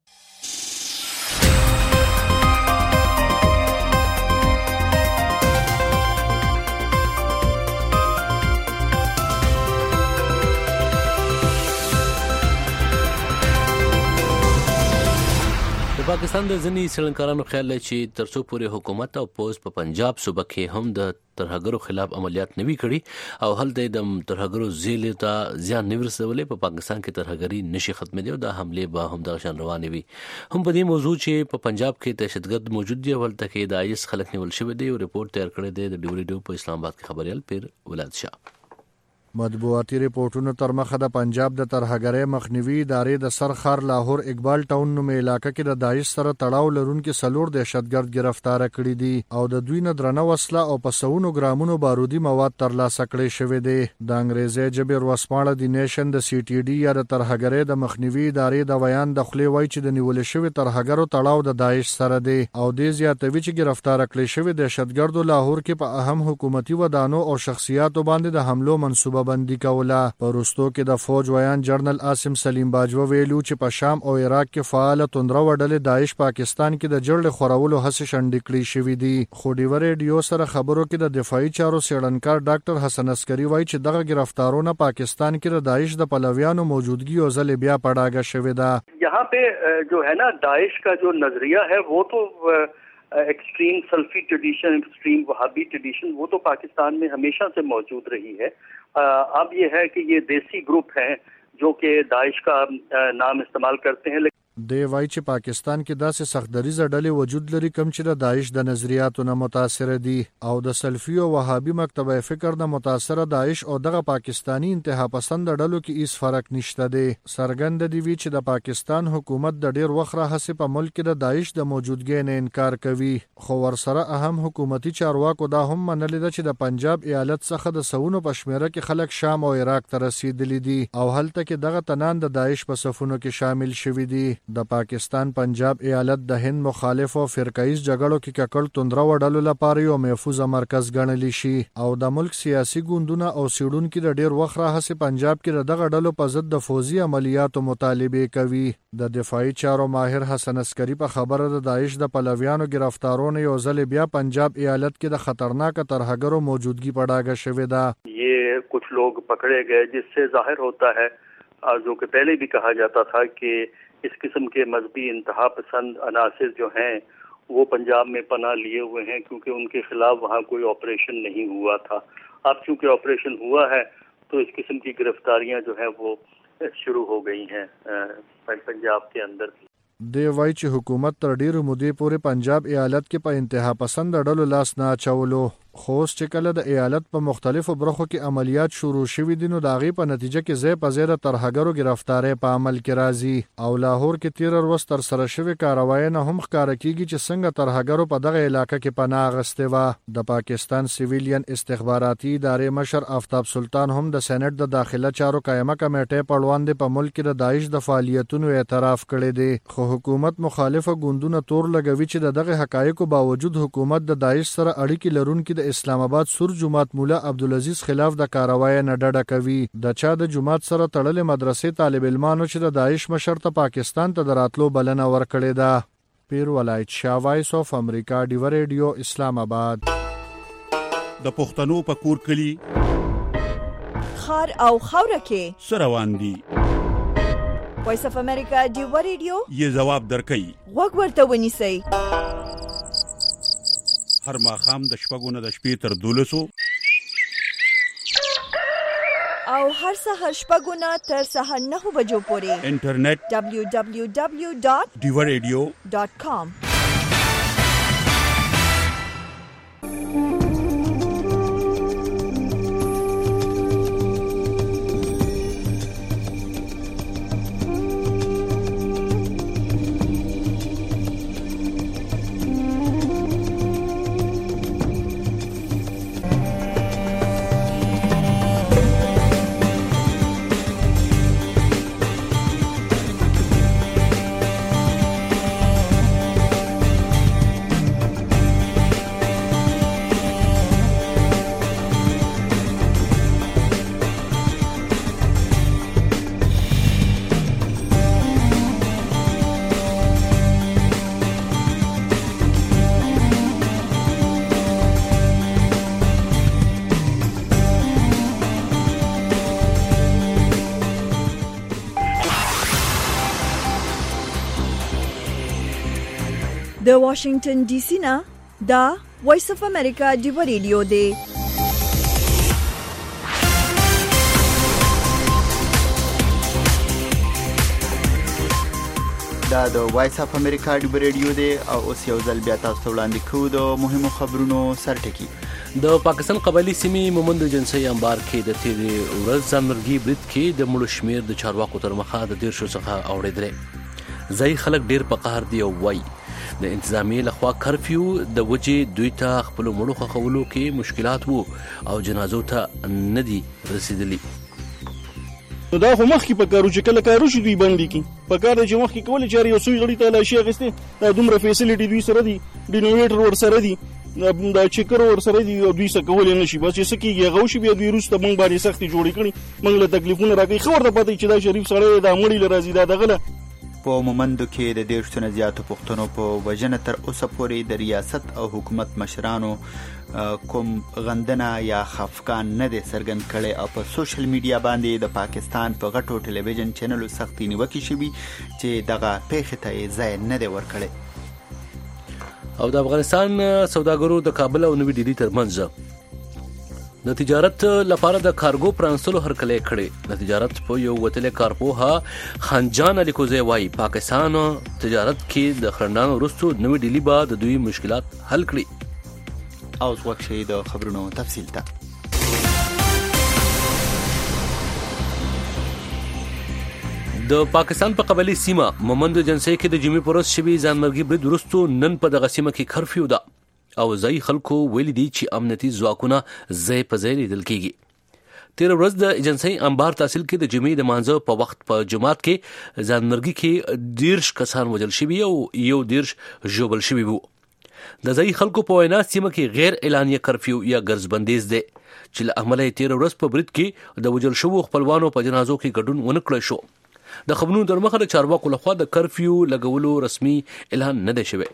پاکستان د ځینې څېړنکارانو خیال دی چې ترڅو پورې حکومت او پوز په پنجاب صوبه کې هم د ترهګرو خلاف عملیات نوي کړي او هلته د ترهګرو ځېلې ته زیان نه ورسولی، په پاکستان کې ترهګري نشي ختمېدی او دا حملې به هم دغه شان روانې وي. هم په دې موضوع چې په پنجاب کې دهشتګرد موجود دی او هلته کې د آیس خلک نیول شوي دی او رپورټ تیار کړی دی د ډیو ریډیو په اسلام آباد کې خبریال پیر ولاد شاه. مطبوعاتي ریپورټونو تر مخه د پنجاب د ترهګرۍ مخنیوي ادارې د سرخر لاهور اقبال ټاون نومې علاقه کې د داعش سره تړاو لرونکي 4 دهشتګرد گرفتار کړي دي او د دوی نه درنه وسله او په سونو ګرامونو بارودي مواد ترلاسه کړي شوی دی. د انګریزي ژبې ورسپاڼه د نیشن د سی ټي ډي یا د ترهګرۍ د مخنیوي ادارې د بیان د خولې وایي چې د نیول شوی ترهګرو تړاو د داعش سره دی او د زیاتوي چې گرفتار کړي شوی دهشتګردو لاهور کې په اهم حکومتي ودانو او شخصیاتو باندې د حملو منصوبه بندي کوله. په وروستو کې د فوج ویان جنرال عاصم سلیم باجوه ویلو چې په شام او عراق کې فعال توندره وډلې داعش پاکستان کې د جړل خورولو هڅې شنډې کړې شوې دي. خو ډیو ریډیو سره خبرو کې د دفاعي چارو څېړنکار ډاکټر حسن عسکري وایي چې دغه گرفتارونه پاکستان کې د داعش د پلویانو موجودګي او ځل بیا پړاګه شوې ده. یہاں پہ جو ہے نا داعش کا جو نظریہ ہے وہ تو ایکسٹریم سلفی ٹریڈیشن، ایکسٹریم وہابی ٹریڈیشن وہ تو پاکستان میں ہمیشہ سے موجود رہی ہے. اب یہ ہے کہ یہ دیسی گروپ ہیں جو کہ داعش کا نام استعمال کرتے ہیں. دی وای چې پاکستان کې داسې سختدریزه ډلې وجود لري کوم چې د داعش د نظریاتو نه متاثر دي او د سلفي او وهابي مکتبه فکر نه متاثر داعش او دغه پاکستانی انتها پسند ډلو کې هیڅ فرق نشته دی. سرګند دی وی چې د پاکستان حکومت د ډیر وخت راهسه په ملک کې د داعش د موجودګۍ نه انکار کوي، خو ورسره اهم حکومتي چارواکو دا هم منلي ده چې د پنجاب ایالت څخه د سونو په شمیره کې خلک شام او عراق ته رسیدلي دي او هلته کې دغه تنان د داعش په صفونو کې شامل شوي دي. د پاکستان پنجاب ایالت د هند مخالف او فرقایز جګړو کې ککړ توندره وډلو لپاره یو محفوظ مرکز ګڼل شي او د ملک سیاسي ګوندونه او سیډونکو د ډیر وخت راهسه پنجاب کې دغه ډلو په ضد د فوزي عملیاتو مطالبه کوي. د دفاعي چارو ماهر حسن عسکري په خبره د داعش د پلویانو گرفتارونو یو ځل بیا پنجاب ایالت کې د خطرناک ترهګرو موجودګي پړاګه شوې ده. یہ کچھ لوگ پکڑے گئے جس سے ظاہر ہوتا ہے جو کہ پہلے بھی کہا جاتا تھا کہ اس قسم کے مذہبی انتہا پسند عناصر جو ہیں وہ پنجاب میں پناہ لیے ہوئے ہیں کیونکہ ان کے خلاف وہاں کوئی آپریشن نہیں ہوا تھا. اب چونکہ آپریشن ہوا ہے تو اس قسم کی گرفتاریاں جو ہیں وہ شروع ہو گئی ہیں پنجاب کے اندر. دی وای چې حکومت تر ډیرو مودې پورې پنجاب ایالت کې په انتها پسند ډلو لاس نه اچولو، خو اوس چې کله د ایالت په مختلفو برخو کې عملیات شروع شوي دي نو د هغې په نتیجه کې ځای په ځای د ترهګرو ګرفتارۍ په عمل کې راځي او لاهور کې تېره ورځ ترسره شوې کاروایۍ نه هم ښکاره کېږي چې څنګه ترهګرو په دغه علاقه کې پناه اخیستې وه. د پاکستان سیویلین استخباراتي ادارې مشر آفتاب سلطان هم د سینټ د داخله چارو قایمه کمیټې په وړاندې په ملک کې د داعش د فعالیتونو اعتراف کړی دی، خو حکومت مخالفه ګوندونه تور لګوي چې د دغه حقایقو باوجود حکومت د داعش سره اړیکې لرونکي د اسلام آباد سور جماعت مولا عبدالعزیز خلاف د کاروای نه ډډه کوي. د چا د جماعت سره تړلې مدرسې طالب علمانو چې د داعش مشر ته پاکستان ته دراتلو بلنه ورکړې ده. پیر ولایت شاه، وایس اف امریکا، ډیو ریډیو، اسلام آباد. د پښتنو په کور کلی خار او خوره کې سروان دي. وایس اف امریکا ډیو ریډیو یې جواب درکړي. وګ ورته ونیسئ. هر ماښام د شپږو نه د شپې تر 12 او هر سهار شپږو نه تر سهار 9 بجو پورې انټرنیټ www.diwaradio.com. د واشنگټن ډي سي نه دا وایس اف امریکا ډیو ریډیو دی. دا د وایس اف امریکا ډیو ریډیو دی او اوس یو ځل بیا تاسو ته وړاندې کوو د مهمو خبرونو سرټکی. د پاکستان قبایلی سیمې مومند جنسي انبار کې د تیرې ورځ ځانمرګي برید کې د مړو شمیر د چارواکو تر مخه د 13 څخه اوریدل. ځای خلک ډیر په قهر دی او وای د انتظامی لخوا کرفیو د وجې دوی ته خپل مړو خولو کې مشکلات وو او جنازو ته ندي رسیدلی. نو دا خو مخکې په کارو چې کله کارو شي دوی باندې کې په کار چې مخکې کولې چاري یو سوی غړي ته لاشي اغستې دا دومره فیسیلیټي دوی سره دي ډینویټر ور سره دي دا چیکر ور سره دي او دوی څه کولې نشي بس چې سکیږي غوښي بیا دوی روسته مونږ باندې سختي جوړې کړي مونږ له تکلیفونه راګي خبر ته پاتې چې دا شریف سره دا مړی لرازي دا دغله. په مومندو کې د 13 نه زیاتو پښتنو په وجنه تر اوسه پورې د ریاست او حکومت مشرانو کوم غندنه یا خفقان نه دي څرګند کړي او په سوشل میډیا باندې د پاکستان په غټو ټلویزیون چینلو سختي نیوکې شوي چې دغه پیښې ته ځای نه دی ورکړی. او د افغانستان سوداګرو د کابل او نوې ډیلی ترمنځ د تجارت لپاره د کارګو پرانستلو هرکلی کړي. د تجارت په یو وتلې کارپوها خانجان علي کوزی وايي پاکستان تجارت کې د خرندانو وروسته نوې ډیلی به د دوی مشکلات حل کړي. او وخت شي د خبرونو تفصیل ته. د پاکستان په قبایلی سیمه مومند جنسي کې د جمعې پرز شوي ځانمرګي برید وروسته نن په دغه سیمه کې کرفیو ده او ځای خلکو ویلي دي چې امنیتي ځواکونه ځای په ځای لیدل کیږي. تیر ورځ د ایجنسۍ انبار تحصیل کې د جمعې د مانځه په وخت په جماعت کې ځانمرګي کې 13 کسان وژل شوي او یو 13 ژوبل شوي وو. د ځای خلکو په وینا سیمه کې غیر اعلانیه کرفیو یا ګرځبندیز دی چې له امله تیر ورځ په برید کې د وژل شوو خپلوانو په جنازو کې ګډون ونه کړی شو. د خبرونو در مخه د چارواکو لخوا د کرفیو لګولو رسمي اعلان نه دی شوی.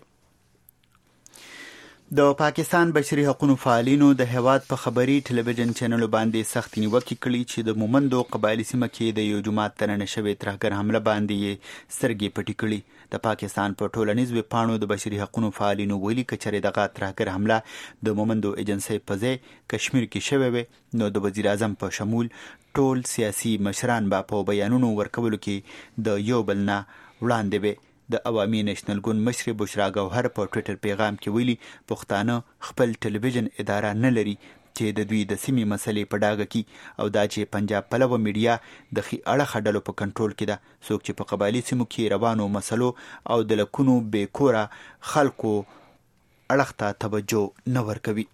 د پاکستان بشري حقوقو فعالینو د هیواد په خبري ټلویزیون چینلو باندې سخت نیوکې کړې چې د مومندو قبایلی سیمه کې د یو جماعت ترنه شوی ترهګر حمله باندې سترګې پټې کړې. د پاکستان په ټولنیز ویبپاڼو د بشري حقوقو فعالینو ویلي کچره دغه ترهګر حمله د مومندو ایجنسۍ په ځای کشمیر کې شوی وي نو د وزیر اعظم په شمول ټول سیاسي مشران به په بیانونو ورکولو کې د یو بل نه وړاندې وي. د عوامي نېشنل ګوند مشر بشرا ګوهر په ټوئیټر پیغام کې ویلي پښتانه خپل ټلویزیون اداره نه لري چې د دوی د سیمې مسلې په ډاګه کې او دا چې پنجاب پلوه میډیا د خي اړه ډلو په کنټرول کې ده څوک چې په قبایلی سیمو کې روانو مسلو او د لکونو بې کوره خلکو اړه ته توجه نه ورکوي.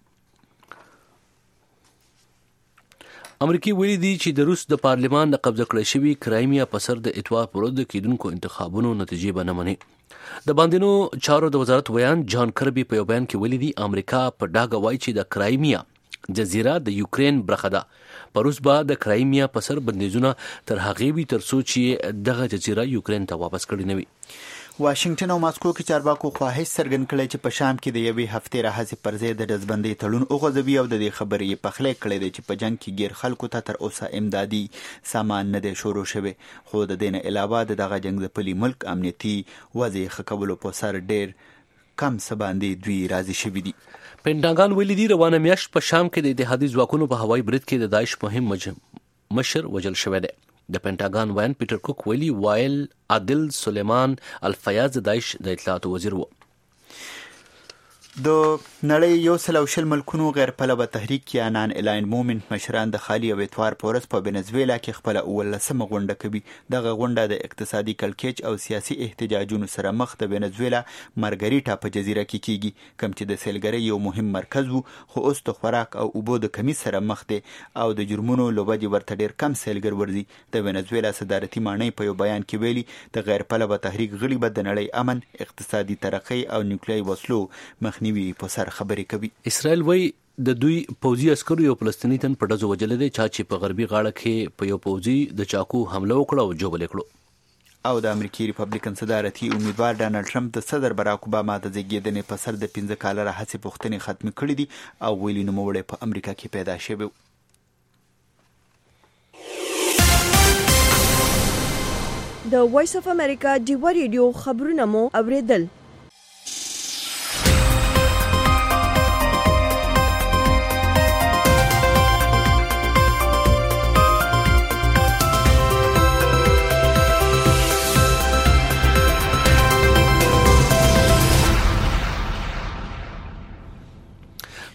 امریکای ویلي دي چې د روس د پارلمان د قبضه کړی شوی کرایمیا په سر د اتوار پر ورځ کېدونکو انتخابونو نتیجې به نه مني. د باندېنو چارو د وزارت ویان جان کربي په یو بیان کې ویلي دي امریکا په ډاګه وایي چې د کرایمیا جزیره د یوکرین برخه ده. په روس به د کرایمیا په سر بندیزونه تر هغې وي تر څو چې دغه جزیره یوکرین ته واپس کړي نه وي. واشنگټن او ماسکو کې چارواکو خواهش څرګند کړی چې په شام کې د یوې هفتې راهیسې پر ځای د ډزبندۍ تړون وغځوي او د دې خبرې پخلی کړی دی چې په جنګ کې غیر خلکو ته تر اوسه امدادي سامان نه دی شروع شوی. خو د دې نه علاوه د دغه جنګ ځپلي ملک امنیتي وضع ښه کولو په سر ډېر کم څه باندې دوی راضي شوي دي. پینټاګان ویلي دي روانه میاشت په شام کې د اتحادي ځواکونو په هوایي برید کې د داعش مهم مشر وژل شوی دی. د پینټاګان ویان پیټر کوک ویلي وایل عادل سلیمان الفیاض د داعش د اطلاعاتو وزیر و. د نړۍ 140 ملکونو غیر پلوه تحریک یا نان الاین موومنت مشران د خالی او اتوار پورس په ونزویلا کې خپل اولسمه غونډه کوي. دغه غونډه د اقتصادي کلکېچ او سیاسي احتجاجونو سره مخ د ونزویلا مارګریټا په جزیره کې کیږي کوم چې د سیلګرۍ یو مهم مرکز وو خو اوس د خوراک او اوبو د کمی سره مخ دی او د جرمونو لوبدي ورته ډیر کم سیلګر ورزي. د ونزویلا صدارتي مانی په یو بیان کې ویلي د غیر پلوه تحریک غړي به د نړۍ امن اقتصادي ترقۍ او نیوکلیري وسلو مخنیوي په سر خبرې کوي. اسرائیل وایي د دوی پوځي عسکرو یو فلسطیني تن په ډزو وجل دي چې په غربي غاړه کې په یو پوځي د چاقو حمله وکړه او جوړ کړو. او د امریکای ریپبلیکن صدارتي امیدوار ډانلډ ټرمپ د صدر باراک اوباما د زیږیدنې په سر د 15 کال راهیسې پوښتنې ختم کړې دي او ویلي نوموړی په امریکا کې پیدا شوی. د وایس اف امریکا ډیو ریډیو خبرونه مو اوریدل.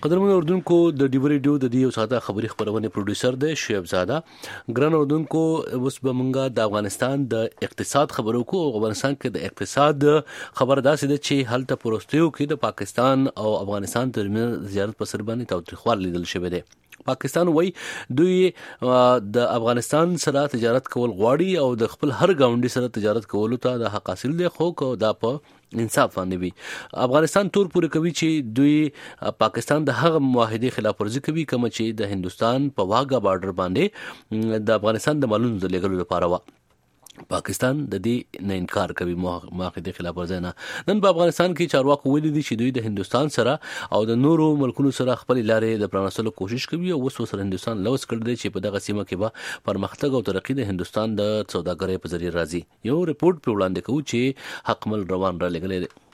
قدرمن اردوونکو د ډیو ریډیو د دې یو ساده خبري خبرونه پروډوسر دی شعیب زاده. ګران اردوونکو اوس به موږ د افغانستان د اقتصاد خبرو کو. افغانستان کې د اقتصاد خبر داسې ده چې هلته پروستیو کې د پاکستان او افغانستان ترمنځ زیارت په سر باندې تاوتریخوال لیدل شوی دی. پاکستان وای دوی د افغانستان سره تجارت کول غواړي او د خپل هر گاونډي سره تجارت کولو ته د حق حاصل دی، خو کو دا په انصاف باندې وي. افغانستان تور پورې کوي چې دوی پاکستان د هغه معاهده خلاف ورزي کوي کوم چې د هندستان په واګا بارډر باندې د افغانستان د مالونو د لګلو لپاره و. پاکستان د دې نه انکار کوي، معاهده خلاف ورزي نه. نن په افغانستان کې چارواکو ویلي دي چې دوی د هندستان سره او د نورو ملکونو سره خپل لارې د پرانستلو کوشش کوي او اوس سره هندستان لوس کړی دی چې په دغه سیمه کې به پرمختګ او ترقی د هندستان د سوداګرۍ په ذریعہ راځي. یو ریپورت په وړاندې کوي چې حکمل روان را لګلې دی.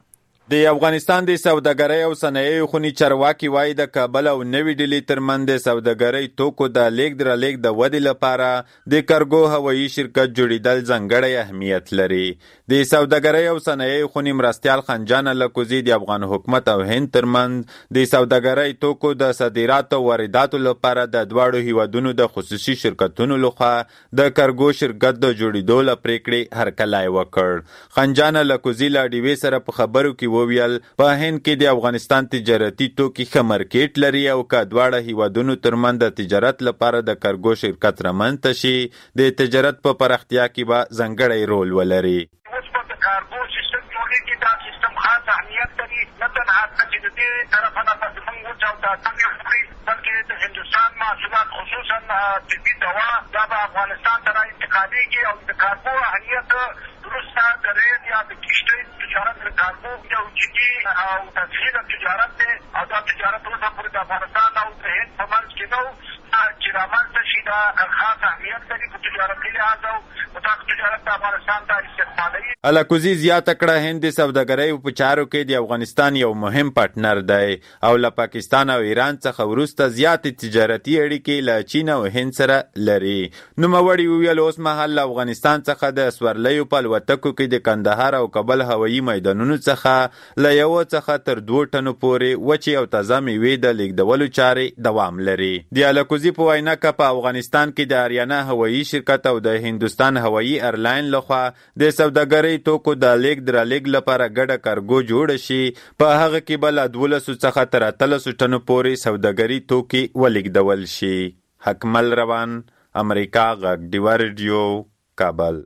د افغانستان د سوداګرۍ او صنایعو خونی چارواکي وایي د کابل او نوې ډیلي ترمنځ د سوداګرۍ توکو د لیږد رالېږد د ودې لپاره د کارګو هوایي شرکت جوړېدل ځانګړی اهمیت لري. د سوداګرۍ او صنایعو خونی مرستیال خنجان لکوزي د افغان حکومت او هند ترمنځ د سوداګرۍ توکو د صادراتو او وارداتو لپاره د دواړو هیوادونو د خصوصي شرکتونو لخوا د کارګو شرکت د جوړېدو لپاره پریکړې هرکلی وکړ. خنجان لکوزي لا ډیوې سره په خبرو کې ویل په هند کې د افغانستان تجارتي توکي ښه مارکیټ لري او که دواړه هیوادونو ترمنځ د تجارت لپاره د کارګو شرکت رامنځته شي د تجارت په پراختیا کې به ځانګړی رول ولري. اوس په کارګو سیستم جوړې کې دا سیستم خاص اهمیت لري، نه تنها چې د دې طرفه نه بس موږ وچ او ټاکنې وکړي بلکې د هندوستان محصولات خصوصا طبي دوا دا به افغانستان ته انتقالېږي او د کارګو اهمیت وروسته د ریل یا د کشتۍ تجارت د کارګو یو جدي او تسهیل تجارت دی او دا تجارت اوسه پورې د افغانستان او د هند په منځ کې نه چې رامنځته شي دا خاص اهمیت لري په تجارتي لحاظ او مطلق تجارت د افغانستان ته استقبالوي. الکوزي زیاته کړه هند د سوداګرۍ په چارو کې د افغانستان یو مهم پارتنر دی او له پاکستان او ایران څخه وروسته زیاتې تجارتي اړیکې له چین او هند سره لري. نوموړي وویل اوس مهال له افغانستان څخه د سورلیو په الوتکو کې د کندهار او کابل هوایي میدانونو څخه له یو څخه تر 2 ټنو پورې وچې او تازه میوې د لیږدولو چارې دوام لري. د الکوزي په وینا کې په افغانستان کې د اریانا هوایي شرکت او د هندوستان هوایي ایرلاین لخوا د سوداګرۍ توکو د لیږد رالېږد لپاره ګډه کارګو جوړه شي. په هغه کې به له 1200 څخه تر 1300 ټنو پورې سوداګري توکي ولیږدول شي. حکمل روان، امریکا غږ ډیوا ریډیو، کابل.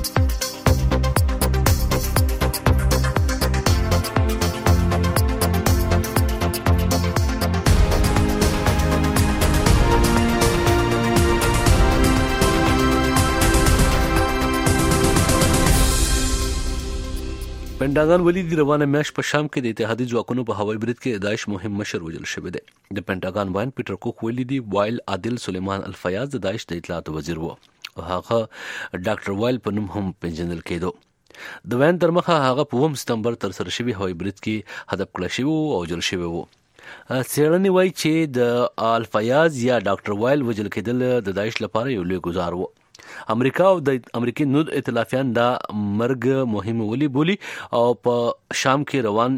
پنټاګان ویلي دی روانه میاشت په شام کې د اتحادي ځواکونو په هوایي برید کې داعش مهم مشر وژل شوی دی. د پنټاګان وایي پیټر کوک ویلي دی وایل عادل سلیمان الفیاض د داعش د اطلاعات وزیر وو او هغه ډاکټر وایل په نوم هم پیژندل کېدو. د وین تر مخه هغه په 9 سپتمبر تر سره شوی هوایي برید کې هدف کړل شوی او وژل شوی وو. څېړنې وایي چې د الفیاض یا ډاکټر وایل وژل کېدل د داعش لپاره یو لوی ګزار وو. امریکا او د امریکای نور ائتلافیان دا مرګ مهم ولي بولی او په شام کې روان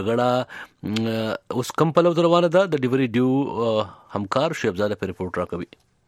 جګړه اوس کم پلو روانه ده. د ډیو ریډیو همکار شعیب زاده په ریپورت راکوي.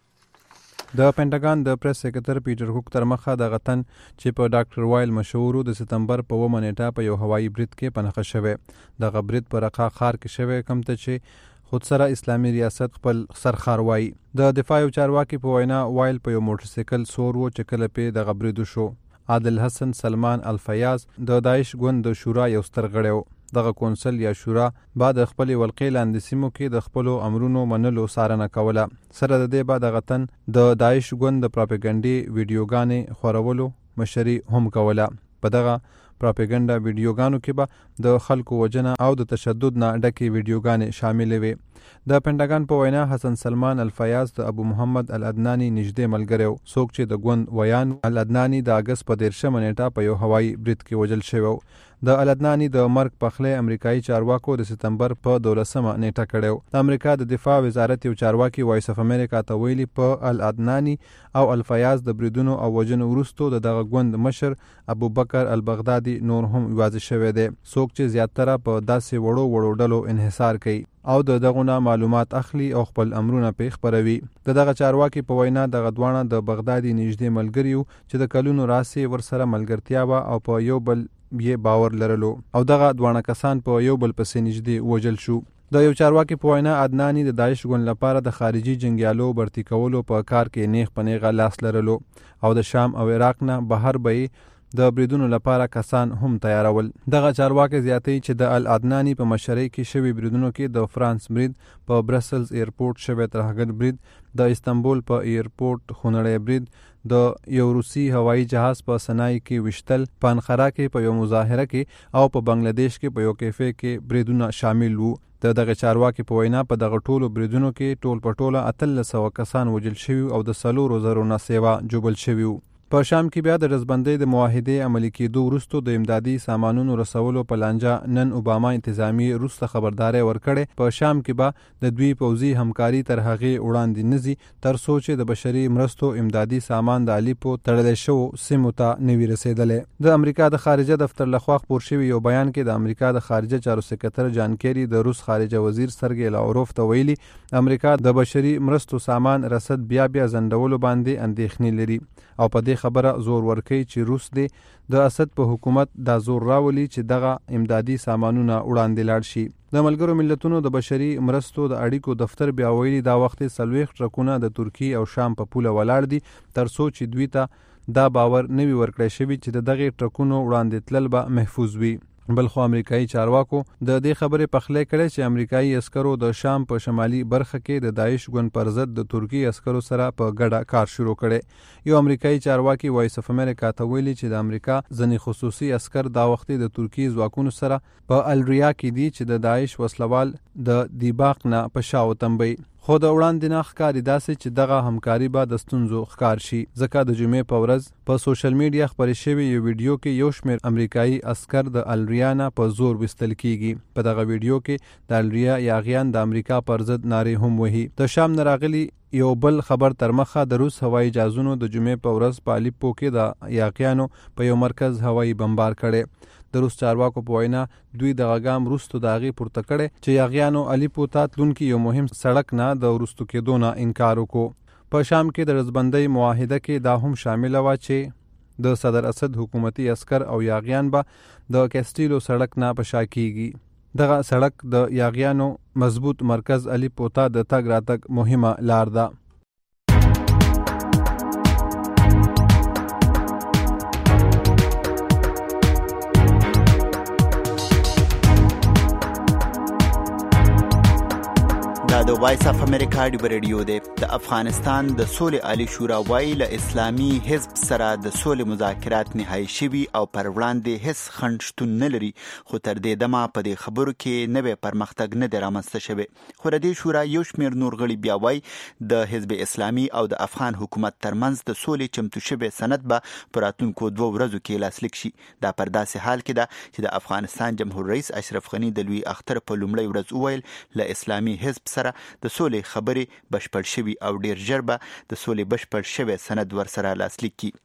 د پینټاګان د پریس سکرټر پیټر کوک تر مخه د غتن چې په ډاکټر وایل مشهور د سپتمبر په 9 نیټه په یو هوایي برید کې پنهخه شوه. د غبرید پر رقا خار کې شوه کم ته چې خود سره اسلامي ریاست خپل سرخار وای. د دفاع او چارواکي په وینا وایل په یو موټر سایکل سور و چې کله په د غبرېدو شو. عادل حسن سلمان الفیاض د داعش ګوند د شورا یو ستر غړی و. دغه کونسل یا شورا بعد خپل ولقې لاندې سیمو کې د خپل امرونو منلو سارنه کوله. سره د دې بعد غتن د داعش ګوند د پروپاګاندا ویډیوګانې خورولو مشري هم کوله. په دغه پروپاګاندا ویډیوګانو کې به د خلکو وجنه او د تشدد نه ډکې ویډیوګانې شامل وي. د پنټاګان په وینا حسن سلمان الفیاض د ابو محمد العدنانی نږدې ملګری و. څوک چې د ګوند ویان العدنانی د اگست په 13 نیټه په یو هوایي برید کې وژل شوی و. د العدنانی د مرګ پخلی امریکایي چارواکو د سپتمبر په 12 نیټه کړو. د امریکا د دفاع وزارت یو چارواکي وایس اف امریکا ته ویلي په العدنانی او الفیاض د بریدونو او وژنو وروسته دغه ګوند مشر ابو بکر البغدادي نور هم واضح شوی دی. څوک چې زیاتره په داسې وړو ډلو انحصار کوي. او دغه معلومات اخلي او خپل امرونه په خبروي. دغه چارواکي په وینا دغه دوانه د بغدادي نږدې ملګریو چې د کلونو راسي ورسره ملګرتیا وا او په یو بل یې باور لرلو او دغه دوانه کسان په یو بل پسې نږدې وجل شو. د یو چارواکي په وینا عدناني د داعش ګوند لپاره د خارجي جنگیالو برتی کولو په کار کې نیغ پنیغه لاس لرلو او د شام او عراق نه بهر به د بریدونو لپاره کسان هم تیارول. دغه چارواکي زیاتوي چې د العدناني په مشرۍ کې شوی بریدونو کې د فرانس برید په برسلز ایرپورټ شوی ترهګر برید، د استنبول په ایرپورټ خونړی برید، د یو روسي هوایي جهاز په سنای کې وشتل، په انقره کې په یو مظاهره کې او په بنگلاديش کې په یو کیفې کې بریدونه شامل وو. دغه چارواکي په وینا په دغه ټولو بریدونو کې ټول په ټوله 1300 کسان وژل شوي او د 4,000 نه سیوا جوبل شوي. په شام کې بیا د رزبندۍ د معاهدې عملي کېدو وروسته د امدادي سامانونو رسولو په لانجه نن اوباما انتظامی وروسته خبرداري ورکړې. په شام کې به د دوی پوځي همکاري تر هغې وړاندې نزي تر څو چې د بشري مرستو امدادي سامان د الیپو تړلې شوو سیمو ته نوي رسېدلې. د امریکا د خارجه دفتر لخوا خپور شوي یو بیان کې د امریکا د خارجه چارو سکرټر جان کیری د روس خارجه وزیر سرګی لاوروف ته ویلي امریکا د بشري مرستو سامان رسد بیا زندولو باندې اندېښنې لري او په دې خبره زور ورکوي چې روس دې د اسد په حکومت دا زور راولي چې دغه امدادي سامانونه وړاندې لاړ شي. د ملګرو ملتونو د بشري مرستو د اړیکو دفتر بیا ویلي دا وخت 40 ټرکونه د ترکیه او شام په پوله ولاړ دي تر څو چې دوی ته دا باور نوي ورکړی شوی چې دغه ټرکونو وړاندې تلل به محفوظ وي. بلخو امریکایي چارواکو د دې خبرې پخلی کړی چې امریکایي عسکرو د شام په شمالي برخه کې د داعش ګوند پر ضد د ترکی عسکرو سره په ګډه کار شروع کړي. یو امریکایي چارواکي وایس اف امریکا ته ویلي چې د امریکا ځینې خصوصي عسکر دا وخت د ترکی ځواکونو سره په الریا کې دي چې د داعش وسلوال د دیباق نه په شاو تنبي. خو د وړاندې نه ښکاري داسې چې دغه همکاري به د ستونزو ښکار شي ځکه د جمعې په ورځ په سوشل میډیا خپرې شوی یو ویډیو کې یو شمېر امریکایي عسکر د الریا نه په زور ویستل کیږي. په دغه ویډیو کې د الریا یاغیان د امریکا پر ضد نارې هم وهي. د شام نه راغلي یو بل خبر تر مخه د روس هوایي جهازونو د جمعې په ورځ په الیپو کې د یاغیانو په یو مرکز هوایي بمبار کړي. د روس چارواکو په وینا دوی د غاګام وروسته د هغې پورته کړی چې یاغیانو الیپو ته تلونکي یو مهم سړک نه د وروستو کېدو نه انکار وکړو. په شام کې د رزبندۍ معاهده کې دا هم شامله وه چې د صدر اسد حکومتي عسکر او یاغیان به د کیسټیلو سړک نه په شا کیږي. دغه سړک د یاغیانو مضبوط مرکز الیپو ته د تګ راتګ مهمه لار ده. د وایس اف امریکا ډیو ریډیو دی. د افغانستان د سولې عالی شورا وایي له اسلامي حزب سره د سولې مذاکرات نهایی شوي او پر وړاندې هیڅ خنډ شتون نه لري، خو تر دې دمه په دې خبرو کې نوی پرمختګ نه دی رامنځته شوی. خو د دې شورا یو شمېر نور غړي بیا وایي د حزب اسلامي او د افغان حکومت ترمنځ د سولې چمتو شوی سند به په راتلونکو 2 ورځو کې لاسلیک شي. دا پر داسې حال کې ده چې د افغانستان جمهور رئیس اشرف غني د لوی اختر په لومړۍ ورځ وویل له اسلامي حزب سره د سولې خبرې بشپړ شوي او ډیر ژر به د سولې بشپړ شوی سند ورسره لاسلیک کی.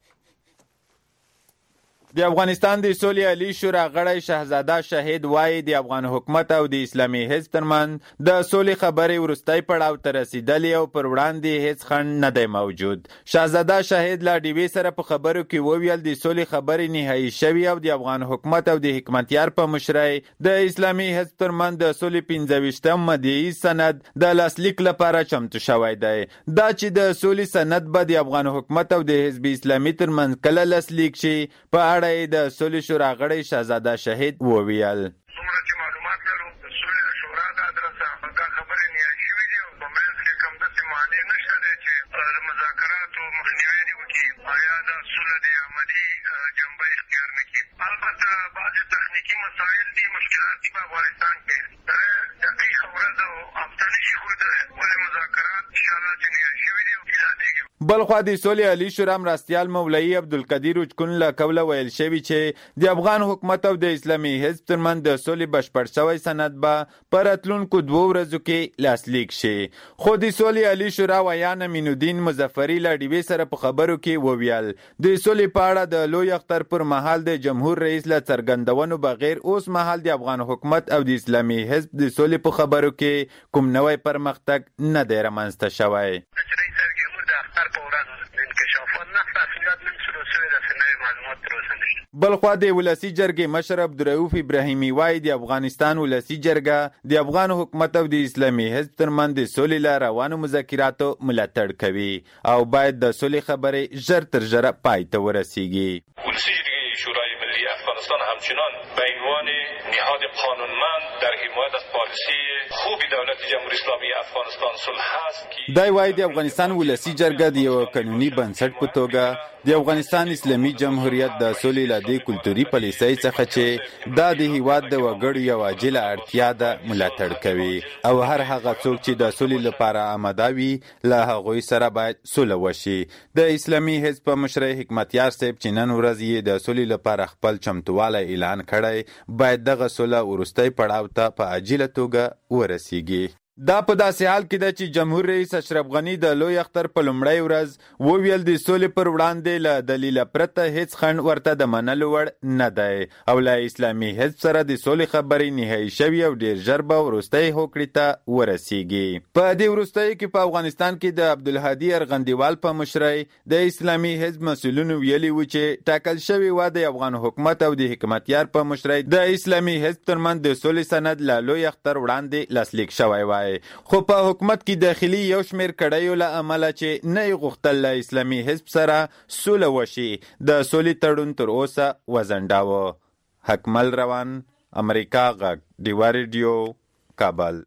د افغانستان د سولې عالی شورا غړی شهزاده شهید وایي د افغان حکومت او د اسلامي حزب ترمنځ د سولې خبرې وروستی پړاو ته رسیدلې او پر وړاندې هیڅ خنډ نه دی موجود. شهزاده شهید لا ډیوې سره په خبرو کې وویل د سولې خبرې نهایی شوي او د افغان حکومت او د حکمتیار په مشرۍ د اسلامي حزب ترمنځ د سولې 25م مدعي سند د لاسلیک لپاره چمتو شوی دی. دا چې د سولې سند به د افغان حکومت او د حزب اسلامي ترمنځ کله لاسلیک شي په د سولې شورا غړی شهزاده شهید وویل. څومره چې معلومات لرو د سولې شورا د ادرسه دا خبرې نهایی شوي دي او په منځ کې کوم داسې معنی نشته دی چې د مذاکراتو مخنیوی دې وکړي یا د سولې د عملي جنبه اختیار نه کړي. البته بعضې تخنیکي مسایل دي، مشکلات دي په افغانستان کې. دقیق ورځ او هفته نشي ښودلی ولې مذاکرات ان شاء الله چې شوی دی اعلانېږي. بلخوا د سولې عالی شورا مرستیال مولوي عبدالقدیر اچکون له قوله ویل شوي چې د افغان حکومت او د اسلامي حزب ترمنځ د سولې بشپړ شوی سند به په راتلونکو 2 ورځو کې لاسلیک شي. خو د سولې عالی شورا ویان امین الدین مظفري له ډیوې سره په خبرو کې وویل د سولې په اړه د لوی اختر پر مهال د جمهور رئیس له څرګندونو بغیر اوس مهال د افغان حکومت او د اسلامي حزب د سولې په خبرو کې کوم نوی پرمختګ نه دی رامنځته شوی. بلخوا د ولسی جرګې مشر عبدالرؤف ابراهیمي وایي د افغانستان ولسی جرګه د افغان حکومت او د اسلامي حزب ترمنځ د سولې له روانو مذاکراتو ملاتړ کوي او باید د سولې خبرې ژر تر ژره پای ته ورسیږي. ولسی جرګې شورای ملی افغانستان همچنان به عنوان نهاد قانونمند در حمایت از پالیسی خوب دولت جمهوری اسلامی افغانستان صلح است. دای وایي د افغانستان ولسی جرګه د یو قانوني بنسټ په توګه د افغانستان اسلامي جمهوریت د سولې له دې کلتوري پالیسۍ څخه چې دا د هیواد د وګړو یو عاجله اړتیا ده ملاتړ کوي او هر هغه څوک چې د سولې لپاره آماده وي له هغوی سره باید سوله وشي. د اسلامي حزب په مشرۍ حکمتیار صاحب چې نن ورځ یې د سولې لپاره خپل چمتوالی اعلان کړی باید دغه سوله وروستی پړاو ته په عاجله توګه ورسیږي. دا په داسې حال کې ده چې جمهور رئیس اشرف غني د لوی اختر په لومړۍ ورځ وویل د سولې پر وړاندې له دلیله پرته هیڅ خنډ ورته د منلو وړ نه دی او له اسلامي حزب سره د سولې خبرې نهایي شوي او ډیر ژر به وروستۍ هوکړې ته ورسیږي. په دې وروستیو کې په افغانستان کې د عبدالهادي ارغندیوال په مشرۍ د اسلامي حزب مسؤلینو ویلي و چې ټاکل شوی و د افغان حکومت او د حکمتیار په مشرۍ د اسلامي حزب ترمنځ د سولې سند له لوی اختر وړاندې لاسلیک شوی وای. خو په حکومت کې داخلي یو شمېر کړیو له امله چې نه یې غوښتل له اسلامي حزب سره سوله وشي د سولې تړون تر اوسه وځنډاوه. حکمل روان، امریکا غږ، ډیوا ریډیو، کابل.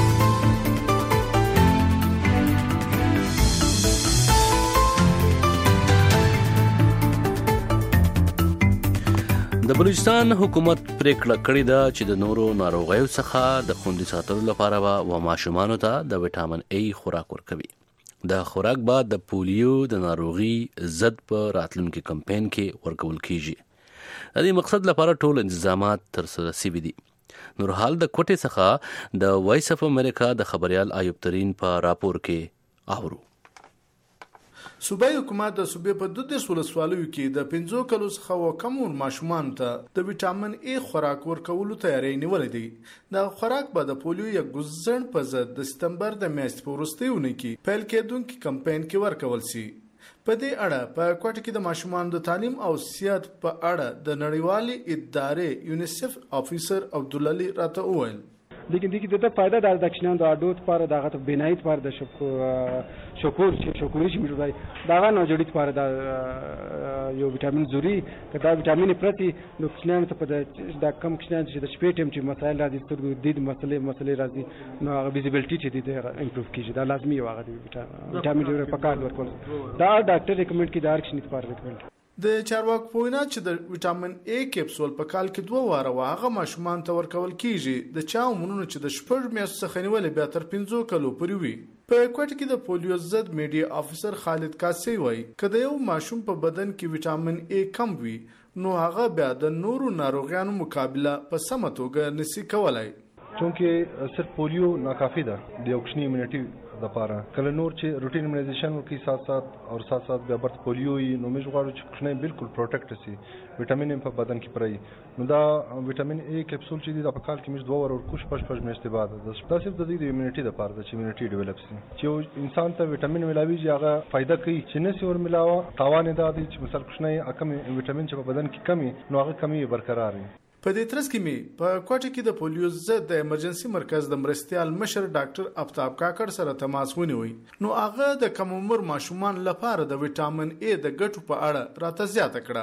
د بلوچستان حکومت پریکړه کړې ده چې د نورو ناروغیو څخه د خوندي ساتلو لپاره به ماشومانو ته د وټامین ای خوراک ورکوي. د خوراک به د پولیو د ناروغي ضد په راتلونکي کمپاین کې ورکول کیږي. د دې مقصد لپاره ټول انتظامات ترسره شوي دي. نورحال د کوټې څخه د وایس اف امریکا د خبريال ایوب ترین په راپور کې اورو. صوبایي حکومت د صوبې په 12 ولسوالیو کې د 5 کلو څخه وکمو ماشومانو ته د وټامین ای خوراک ورکولو تیاری نیولې دي. د خوراک به د پولیو یا ګوزن په ضد د سپتمبر د میاشتې په وروستیو کې پیل کېدونکي کمپاین کې ورکول شي. په دې اړه په کوټه کې د ماشومانو د تعلیم او صحت په اړه د نړیوالې ادارې یونیسف افیسر عبدالعلی راته وویل. لیکن دیگه ده فایده در دکشنان دا دوت پاره دا غت بنایت پاره دا شکوریش میروای دا غا نجوریت پاره دا یو ویټامین زوري کدا ویټامین پرتی نو کشنان ته په دا کم کشنان چې د شپېټم چې مسایل راځي سترګو د مسلې راځي نو هغه ویزیبিলিټی چې د امپروف کیږي دا لازمي یو هغه ویټامین ډیر پکار ورکول دا ډاکټر ریکمند کی دا ارکشنیت پاره ریکمند. د چارواکو په وینا چې د وټامین ای کپسول په کال کې 2 واره واغه ماشومان ته ورکول کیږي. د چا ومنونه چې د شپږ میاشتو څخه نیولې بیا تر 15 کلو پورې وي. په کوټه کې د پولیو ضد میډیا افسر خالد قاسی وایي کله یو ماشوم په بدن کې وټامین ای کم وي نو هغه بیا د نورو ناروغیانو مقابله په سمه توګه نشي کولای. چونکه صرف پولیو ناکافی ده د اکشنی ایمونټی د پاره کله نور چې روټین ایمونایزیشن ورکی سات سات بیا برت پولیو نو موږ غواړو چې کوښنه بالکل پروټیکټ شي وټامین په بدن کې پرې نو دا وټامین ای کپسول چې د په کال کې موږ 2 ور کوش پښ میاشتې بعد د صرف د دې ایمونټی د پاره چې ایمونټی ډیولپ شي چې انسان ته وټامین ملاوي چې هغه فائدہ کوي چې نه سی ور ملاوه تاوان دا دی چې مثلا کوښنه کم وټامین چې په بدن کې کمی نو هغه کمی برقرار وي. په دې ترڅ کې می په کوټه کې د پولیو ضد د ایمرجنسي مرکز د مرستيال مشر ډاکټر افتاب کاکړ سره تماس ونیوي نو هغه د کم عمر ماشومان لپاره د وټامین ای د ګټو په اړه راته زیاته کړه.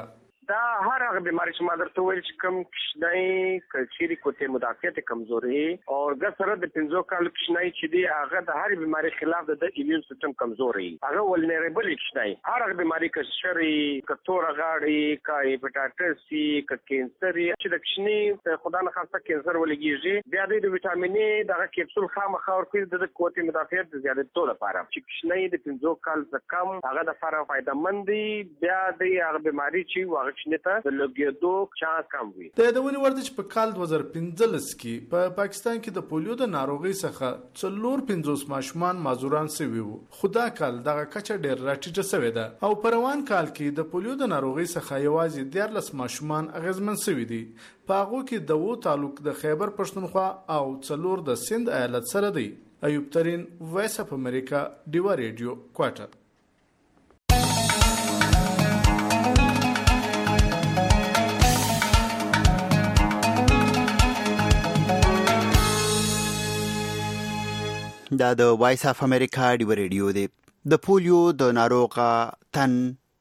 دا هر هغه بیماری چې ما درته ویل چې کم کشنای کچيري کوته مدافعت کمزوري او غسر د 15 کال کشنای چې دی هغه د هر بیماری خلاف د ایمیون سیستم کمزوري هغه ولنریبل کشنای هر هغه بیماری کشري کتور غاړي کا هپاتایتس سی کا کینسر چې د کشنی خدای نه خاصه کینسر ولګیږي بیا د وټامین ای دغه کپسول خامخا ورکوي د قوت مدافعت د زیاتېدو لپاره چې کشنی د 15 کال څخه کم هغه د لپاره فائدمن دی بیا د هغه بیماری چې واغ شنته د لګیدو چانس کم وي. د دونی ورته چې په کال 2015 کې په پاکستان کې د پولیو د ناروغي څخه 450 ماشومان معذوران شوي وو. خدا کال دغه کچه ډېر راټیټه شوې ده او په روان کال کې د پولیو د ناروغي څخه یوازې 14 ماشومان اغیزمن شوي دي. په هغه کې د وو تعلق د خیبر پښتونخوا او څلور د سند ایالت سره دی. ایوب ترین وایس اف امریکا ډیوا ریډیو کوارټر. دا د وایس اف امریکا ډیوا ریډیو دی. د پولیو د ناروغه تن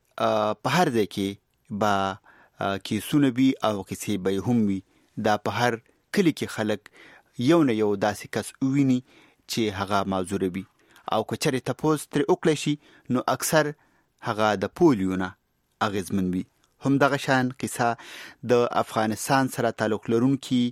په هر ځای کې با کیسونه وي او کیسې به هم وي. دا په هر کلی کې خلک یو نه یو داسې کس ویني چې هغه معذور وي او که چېرې تپوس ترې وکړی شي نو اکثر هغه د پولیو نه اغېزمن وي. همدغه شان قصه د افغانستان سره تعلق لرونکي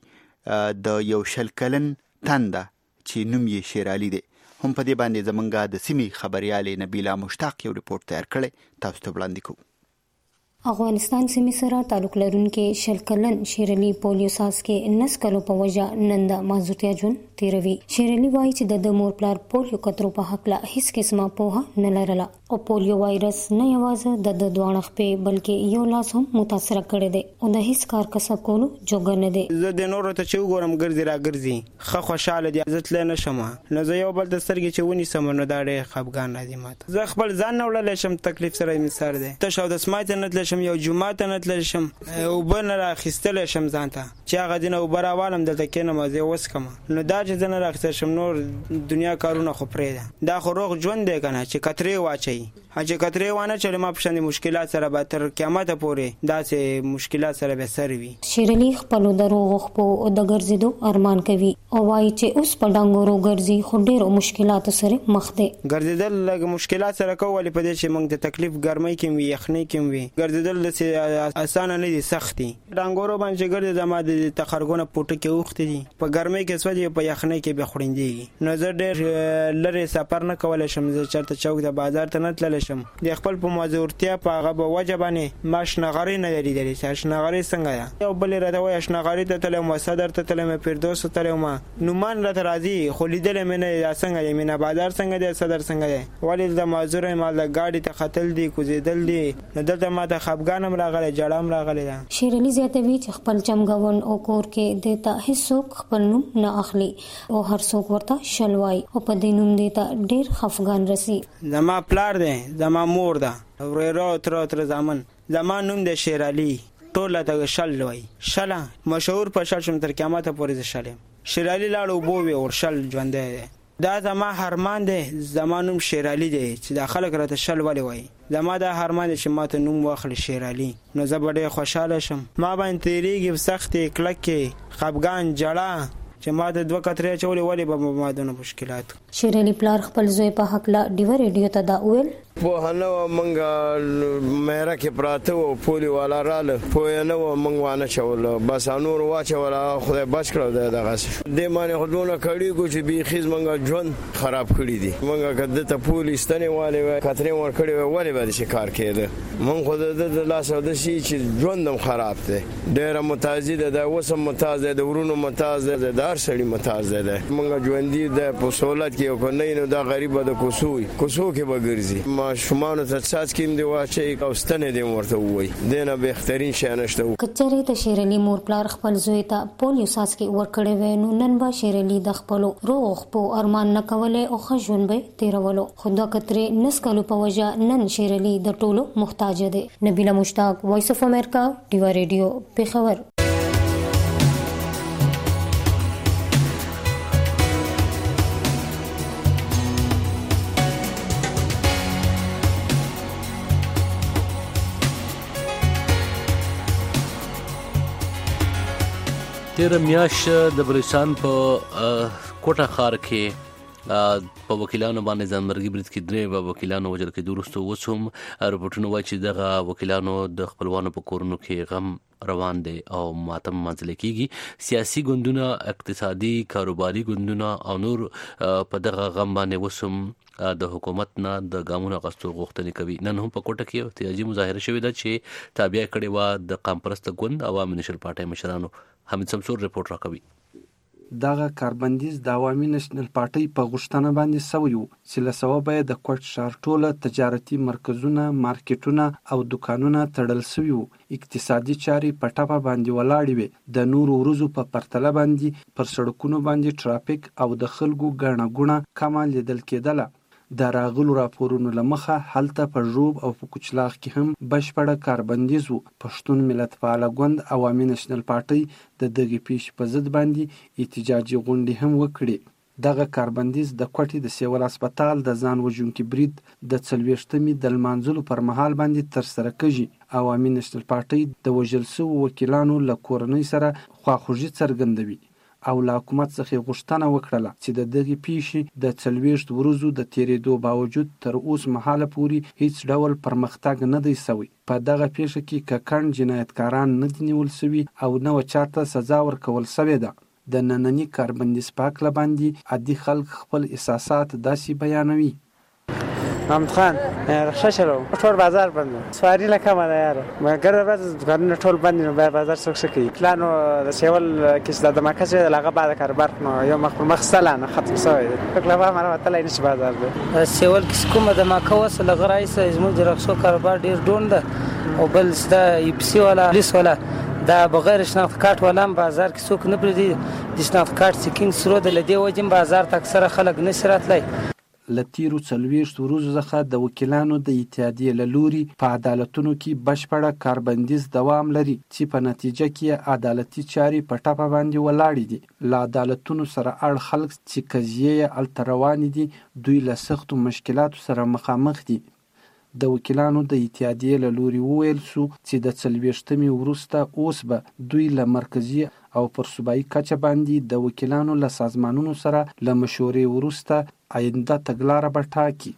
د یو 20 کلن تن ده چې نوم یې شیر علي دی. هم په دې باندې زمونږ د سیمې خبریالې نبیله مشتاق یو ریپورت تیار کړی، تاسو ته وړاندې کوو. افغانستان سیمې سره تعلق لرونکي 20 کلن شیر علي پولیو ساس کې 19 کلو په وجه نن د معذورتیا ژوند تیروي. شیر علي وایي چې د مور پلار پولیو کترو په حق له هیڅ قسمه پوهه نه لرله او پولیو وایرس نه یوازې د دوه خپې بلکې یو لاس هم متاثر کړی دی او د هیڅ کار کسب کولو جوګر نه دی. زه د نورو ته چې وګورم ګرځي را ګرځي ښه خوشاله دي عزت له نشم نو زه یو بل د سترګې چې ونیسم نو دا ډېر خفګان راځي ماته. زه خپل ځان نه وړلی شم تکلیف سره مې سر دی ته شاو د سمای ته نه تللی شم یو جمعه ته نه تللی شم اوبه نه رااخیستلی شم ځان ته چې هغه دینه اوبه راوالم دلته کښېنم او زه وڅښم نو دا چې زه نه رااخیستلی شم نور دنیا کارونه خو پرېږده. دا خو روغ ژوند دی که نه چې کترې واچوي چې کترې وانه چلې ما په شان مشکلات سره به تر قیامته پورې داسې مشکلات سره به سر وي. شیر علي خپلو دروغو خپو د ګرځېدو ارمان کوي او وایي چې اوس په ډنګورو ګرځي خو ډېرو مشکلاتو سره مخ دی. ګرځېدل لږ مشکلات سره کوو ولې په دې چې موږ د تکلیف ګرمۍ کې وي یخنۍ کې وي ګرځېدل داسې اسانه نه دي سخت دي. ډنګورو باندې چې ګرځي زما د تخرګونه پوټه کې اوښتې دي په ګرمۍ کې سوځي په یخنۍ کې به خوړندېږي نو زه ډېر لرې سفر نه کولی شم. زه چېرته چوک د بازار ته نه تللی شم د خپل په معذورتیا په هغه به وجه باندې ما شنغري نه لري دلی چې شنغري څنګه ده یو بل راته وایي شنغري ته تللی وم صدر ته تللی وم فردوس ته تللی وم نومان راته راځي خو لیدلی مې نه دی دا څنګه دی مینه بازار څنګه دی صدر څنګه دی ولې د معذور یم د ګاډي ته ختل دي کوزېدل دي نو دلته ما ته خفګان هم راغلی جړه هم راغلی ده. شیر علي زیاتوي چې خپل چمګون او کور کې د ته هیڅوک خپل نوم نه اخلي او هر څوک ورته شلوای او په دې نوم دی ته ډېر خفګان رسی. زما پلار دی زما مور ده ورېره تر زامن زما نوم دی شیر علي ټوله ته شل وایي شله مشهور په شل شم تر قیامته پورې زه شل یم. شیر علي لاړ اوبه وې ور شل ژوندی دی دا زما هرمان دی زما نوم شیر علي دی چې دا خلک راته شل ولې وایي زما دا هرمان دی چې ماته نوم واخلي شیر علي نو زه به ډېر خوشحاله شم. ما باندې تېرېږي په سختې کلکې خفګان جړه چې ما د 2 کترې اچولې ولې به ما دونه مشکلات. شیر علي پلار خپل زوی په حقله ډیوا ریډیو ته دا وویل پوهه نه وه موږ میره کې پراته وو پولیو والا راله پوهه نه وه موږ وانه چوله بس نور واچوله خدای بچ کړو دی دغسې دې باندې خو دونه کړېږو چې بیخي زموږ ژوند خراب کړي دي. موږ که ده ته پولي ستنې والې وی کترې ورکړې وی ولې به داسې کار کېده موږ خو د ده د لاسه داسې چې ژوند هم خراب دی ډېره متازي ده د اوس هم متاز دی د ورونو متاز دی د هر سړي متاز دی موږ ژوندي دی په سهولت کې او که نه نو دا غریب به د کوڅو کې به ګرځي ماشومانو ته څاڅکي هم دې واچوي او ستنې دې هم ورته ووایي دې نه بهترین شی نشته. که چېرې د شیر علي مور پلار خپل زوی ته پولیو څاڅکي ورکړی وی نو نن به شیر علي د خپلو روغو خپو ارمان نه کولی او ښه ژوند به تېرولو خو 2 کترې 19 کلو په وجه نن شیر علي د ټولو محتاج دی. نبیله مشتاق وایس اف امریکا ډیوا ریډیو پېښور. تیر میاشت د بلوچستان په کوټه ښار کې په وکیلانو باندې ځانمرګي برید کې 3 وکیلانو وژل کېدو وروسته اوس هم رپورټونه وایي چې دغه وکیلانو د خپلوانو په کورونو کې غم روان دی او ماتم منځل کېږي. سیاسي ګوندونه، اقتصادي کاروباري ګوندونه او نور په دغه غم باندې اوس هم د حکومت نه د ګامونو اخیستو غوښتنې کوي. نن هم په کوټه کې احتجاجي مظاهره شوې ده چې تابع کړې وه د قام پرسته ګوند عوامي نېشنل پارټۍ مشرانو. حمید سمسور رپورټ راکوي. دغه کاربندیز د عوامي نېشنل پارټۍ په غوښتنه باندې سوی و چې له سببه یې د کوټ ښار ټوله تجارتي مرکزونه، مارکیټونه او دکانونه تړل سوي وو. اقتصادي چارې په ټپه باندې ولاړې وې. د نورو ورځو په پرتله باندې پر سړکونو باندې ټرافیک او د خلکو ګڼه ګوڼه کمه لیدل کېدله. د راغلو راپورونو له مخه هلته په ژوب او په کوچلاغ کې هم بشپړه کاربندیز و. پښتون ملت فعاله ګوند عوامي نېشنل پارټۍ د دغې پیښې په ضد باندې احتجاجي غونډې هم وکړې. دغه کاربندیز د کوټې د سیول هسپتال د ځان وژونکي برید د 40مې د لمانځلو پر مهال باندې ترسره کېږي. عوامي نېشنل پارټۍ د وژل شوو وکیلانو له کورنۍ سره خواخوږي څرګندوي او له حکومت څخه غوښتنه وکړله چې د دغې پیښې د 40 ورځو د تیریدو باوجود تر اوس مهاله پورې هیڅ ډول پرمختګ نه دی سوی. په دغه پیښه کې ککړ جنایتکاران نه دي نیول سوي او نه چاته سزا ورکول سوې ده. د ننني کاربندیز په هکله باندې عادي خلک خپل احساسات داسې بیانوي. محمد خان رخصه شلو ټول بازار بند سواری لکه ما یاره مګر ورځ دکانونه ټول بند نو بازار څوک څه کوي. پلانو د سیول کې د مرکز لغه بعد کاربار نو یو مخ سلانه ختم شوی فکر ما مره تلای نشي بازار دی سیول کې کومه د ماکه وسله غرایس زموږ د رخصو کاربار ډیر ډون ده او بل ستا ایپسی ولا پولیس ولا دا بغیر شناخت کارت ولام بازار کې څوک نه پریدي د شناخت کارت سکینګ سرو د لدی وجم بازار تک سره خلک نشرات لای. لتیرو 40 ورځو څخه د وکیلانو د اتحادیې له لوري په عدالتونو کې بشپړه کاربندیز دوام لري چې په نتیجه کې عدالتي چارې په ټپه باندې ولاړې دي. له عدالتونو سره اړ خلک چې قضیې یې هلته روانې دي دوی له سختو مشکلاتو سره مخامخ دي. د وکیلانو د اتحادیې له لوري وویل سو چې د 40مې وروسته اوس به دوی له مرکزي او پر صوبایي کچه باندې د وکیلانو له سازمانونو سره له مشورې وروسته آینده تګلاره به ټاکي.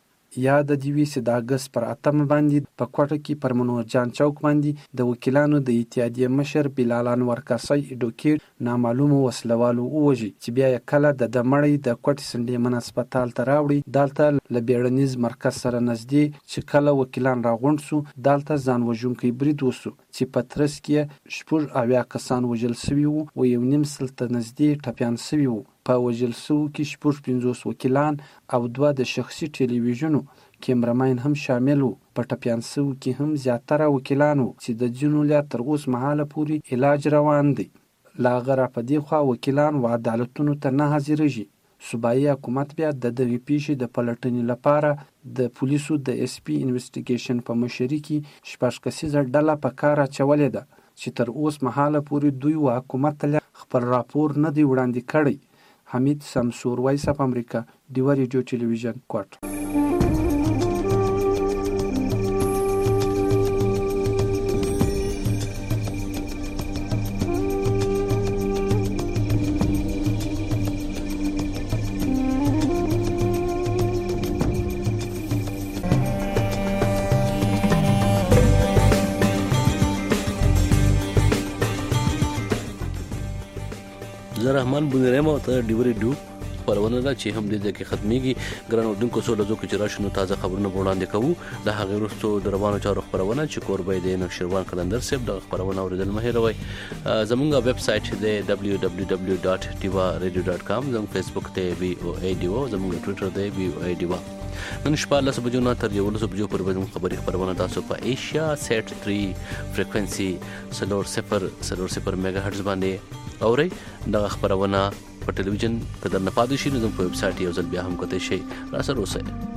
یاد دې وي چې د اګست پر 8 باندې په کوټه کې پر منور جان چوک باندې د وکیلانو د اتحادیې مشر بلال انور کاسای اډوکیټ نامعلومو وسلوالو ووژي چې بیا یې کله د دمړی د کوټې سنډیمن هسپتال ته راوړي. دالته له بیړنیز مرکز سره نږدې چې کله وکیلان راغونډ سو دالته ځان وژونکی برید وسو چې په ترڅ کې 80 کسان وژل سوي وو او 1.5 سل ته نږدې ټپیان سوي وو. په وژل سوو کې 50 وکیلان او 2 د شخصي ټلویزیونو کیمرمین هم شامل وو. په ټپیان سوو کې هم زیاتره وکیلان وو چې د ځینو لا تر اوس مهاله پورې علاج روان دی. لا غره په دې خوا وکیلان و عدالتونو ته نه حاضرېږي. صوبایي حکومت بیا د دغې پیښې د پلټنې لپاره د پولیسو د اس پی انویسټیګیشن په مشرۍ کې 6 کسیزه ډله په کار اچولې ده چې تر اوس مهاله پورې دوی و حکومت ته خپل راپور نه دی وړاندې کړی. حمید سمسور، وایس اف امریکا، ډیوا ریډیو ټلویزیون، کوټ. رحمان بونریم او ته ډیوري ډو خبرونه ده چې هم د کې ختميږي. ګران اردوونکو سو لږه کې راشنو تازه خبرونه وړاندې کوو. د هغه وروسته د روانو چارو خبرونه چې کوربې د نوشروان کلندر سیب د خبرونه اوریدل مه هیروئ. زموږ ویب سټ دی www.divaradio.com، زموږ فیسبوک ته VOA ډیوا، زموږ ټوئیټر دی VOA ډیوا. نن شپه له بجو نه تر 11 بجو پر زموږ خبرونه تاسو په ایشیا سیټ 3 فریکوئنسي 0.0 میگا هرتز باندې اورئ. دغه خبرونه په ټلویزیون کدر نه پاتې شي نو زموږ په ویب سټ یو ځل بیا هم کته شي را سره اوسئ.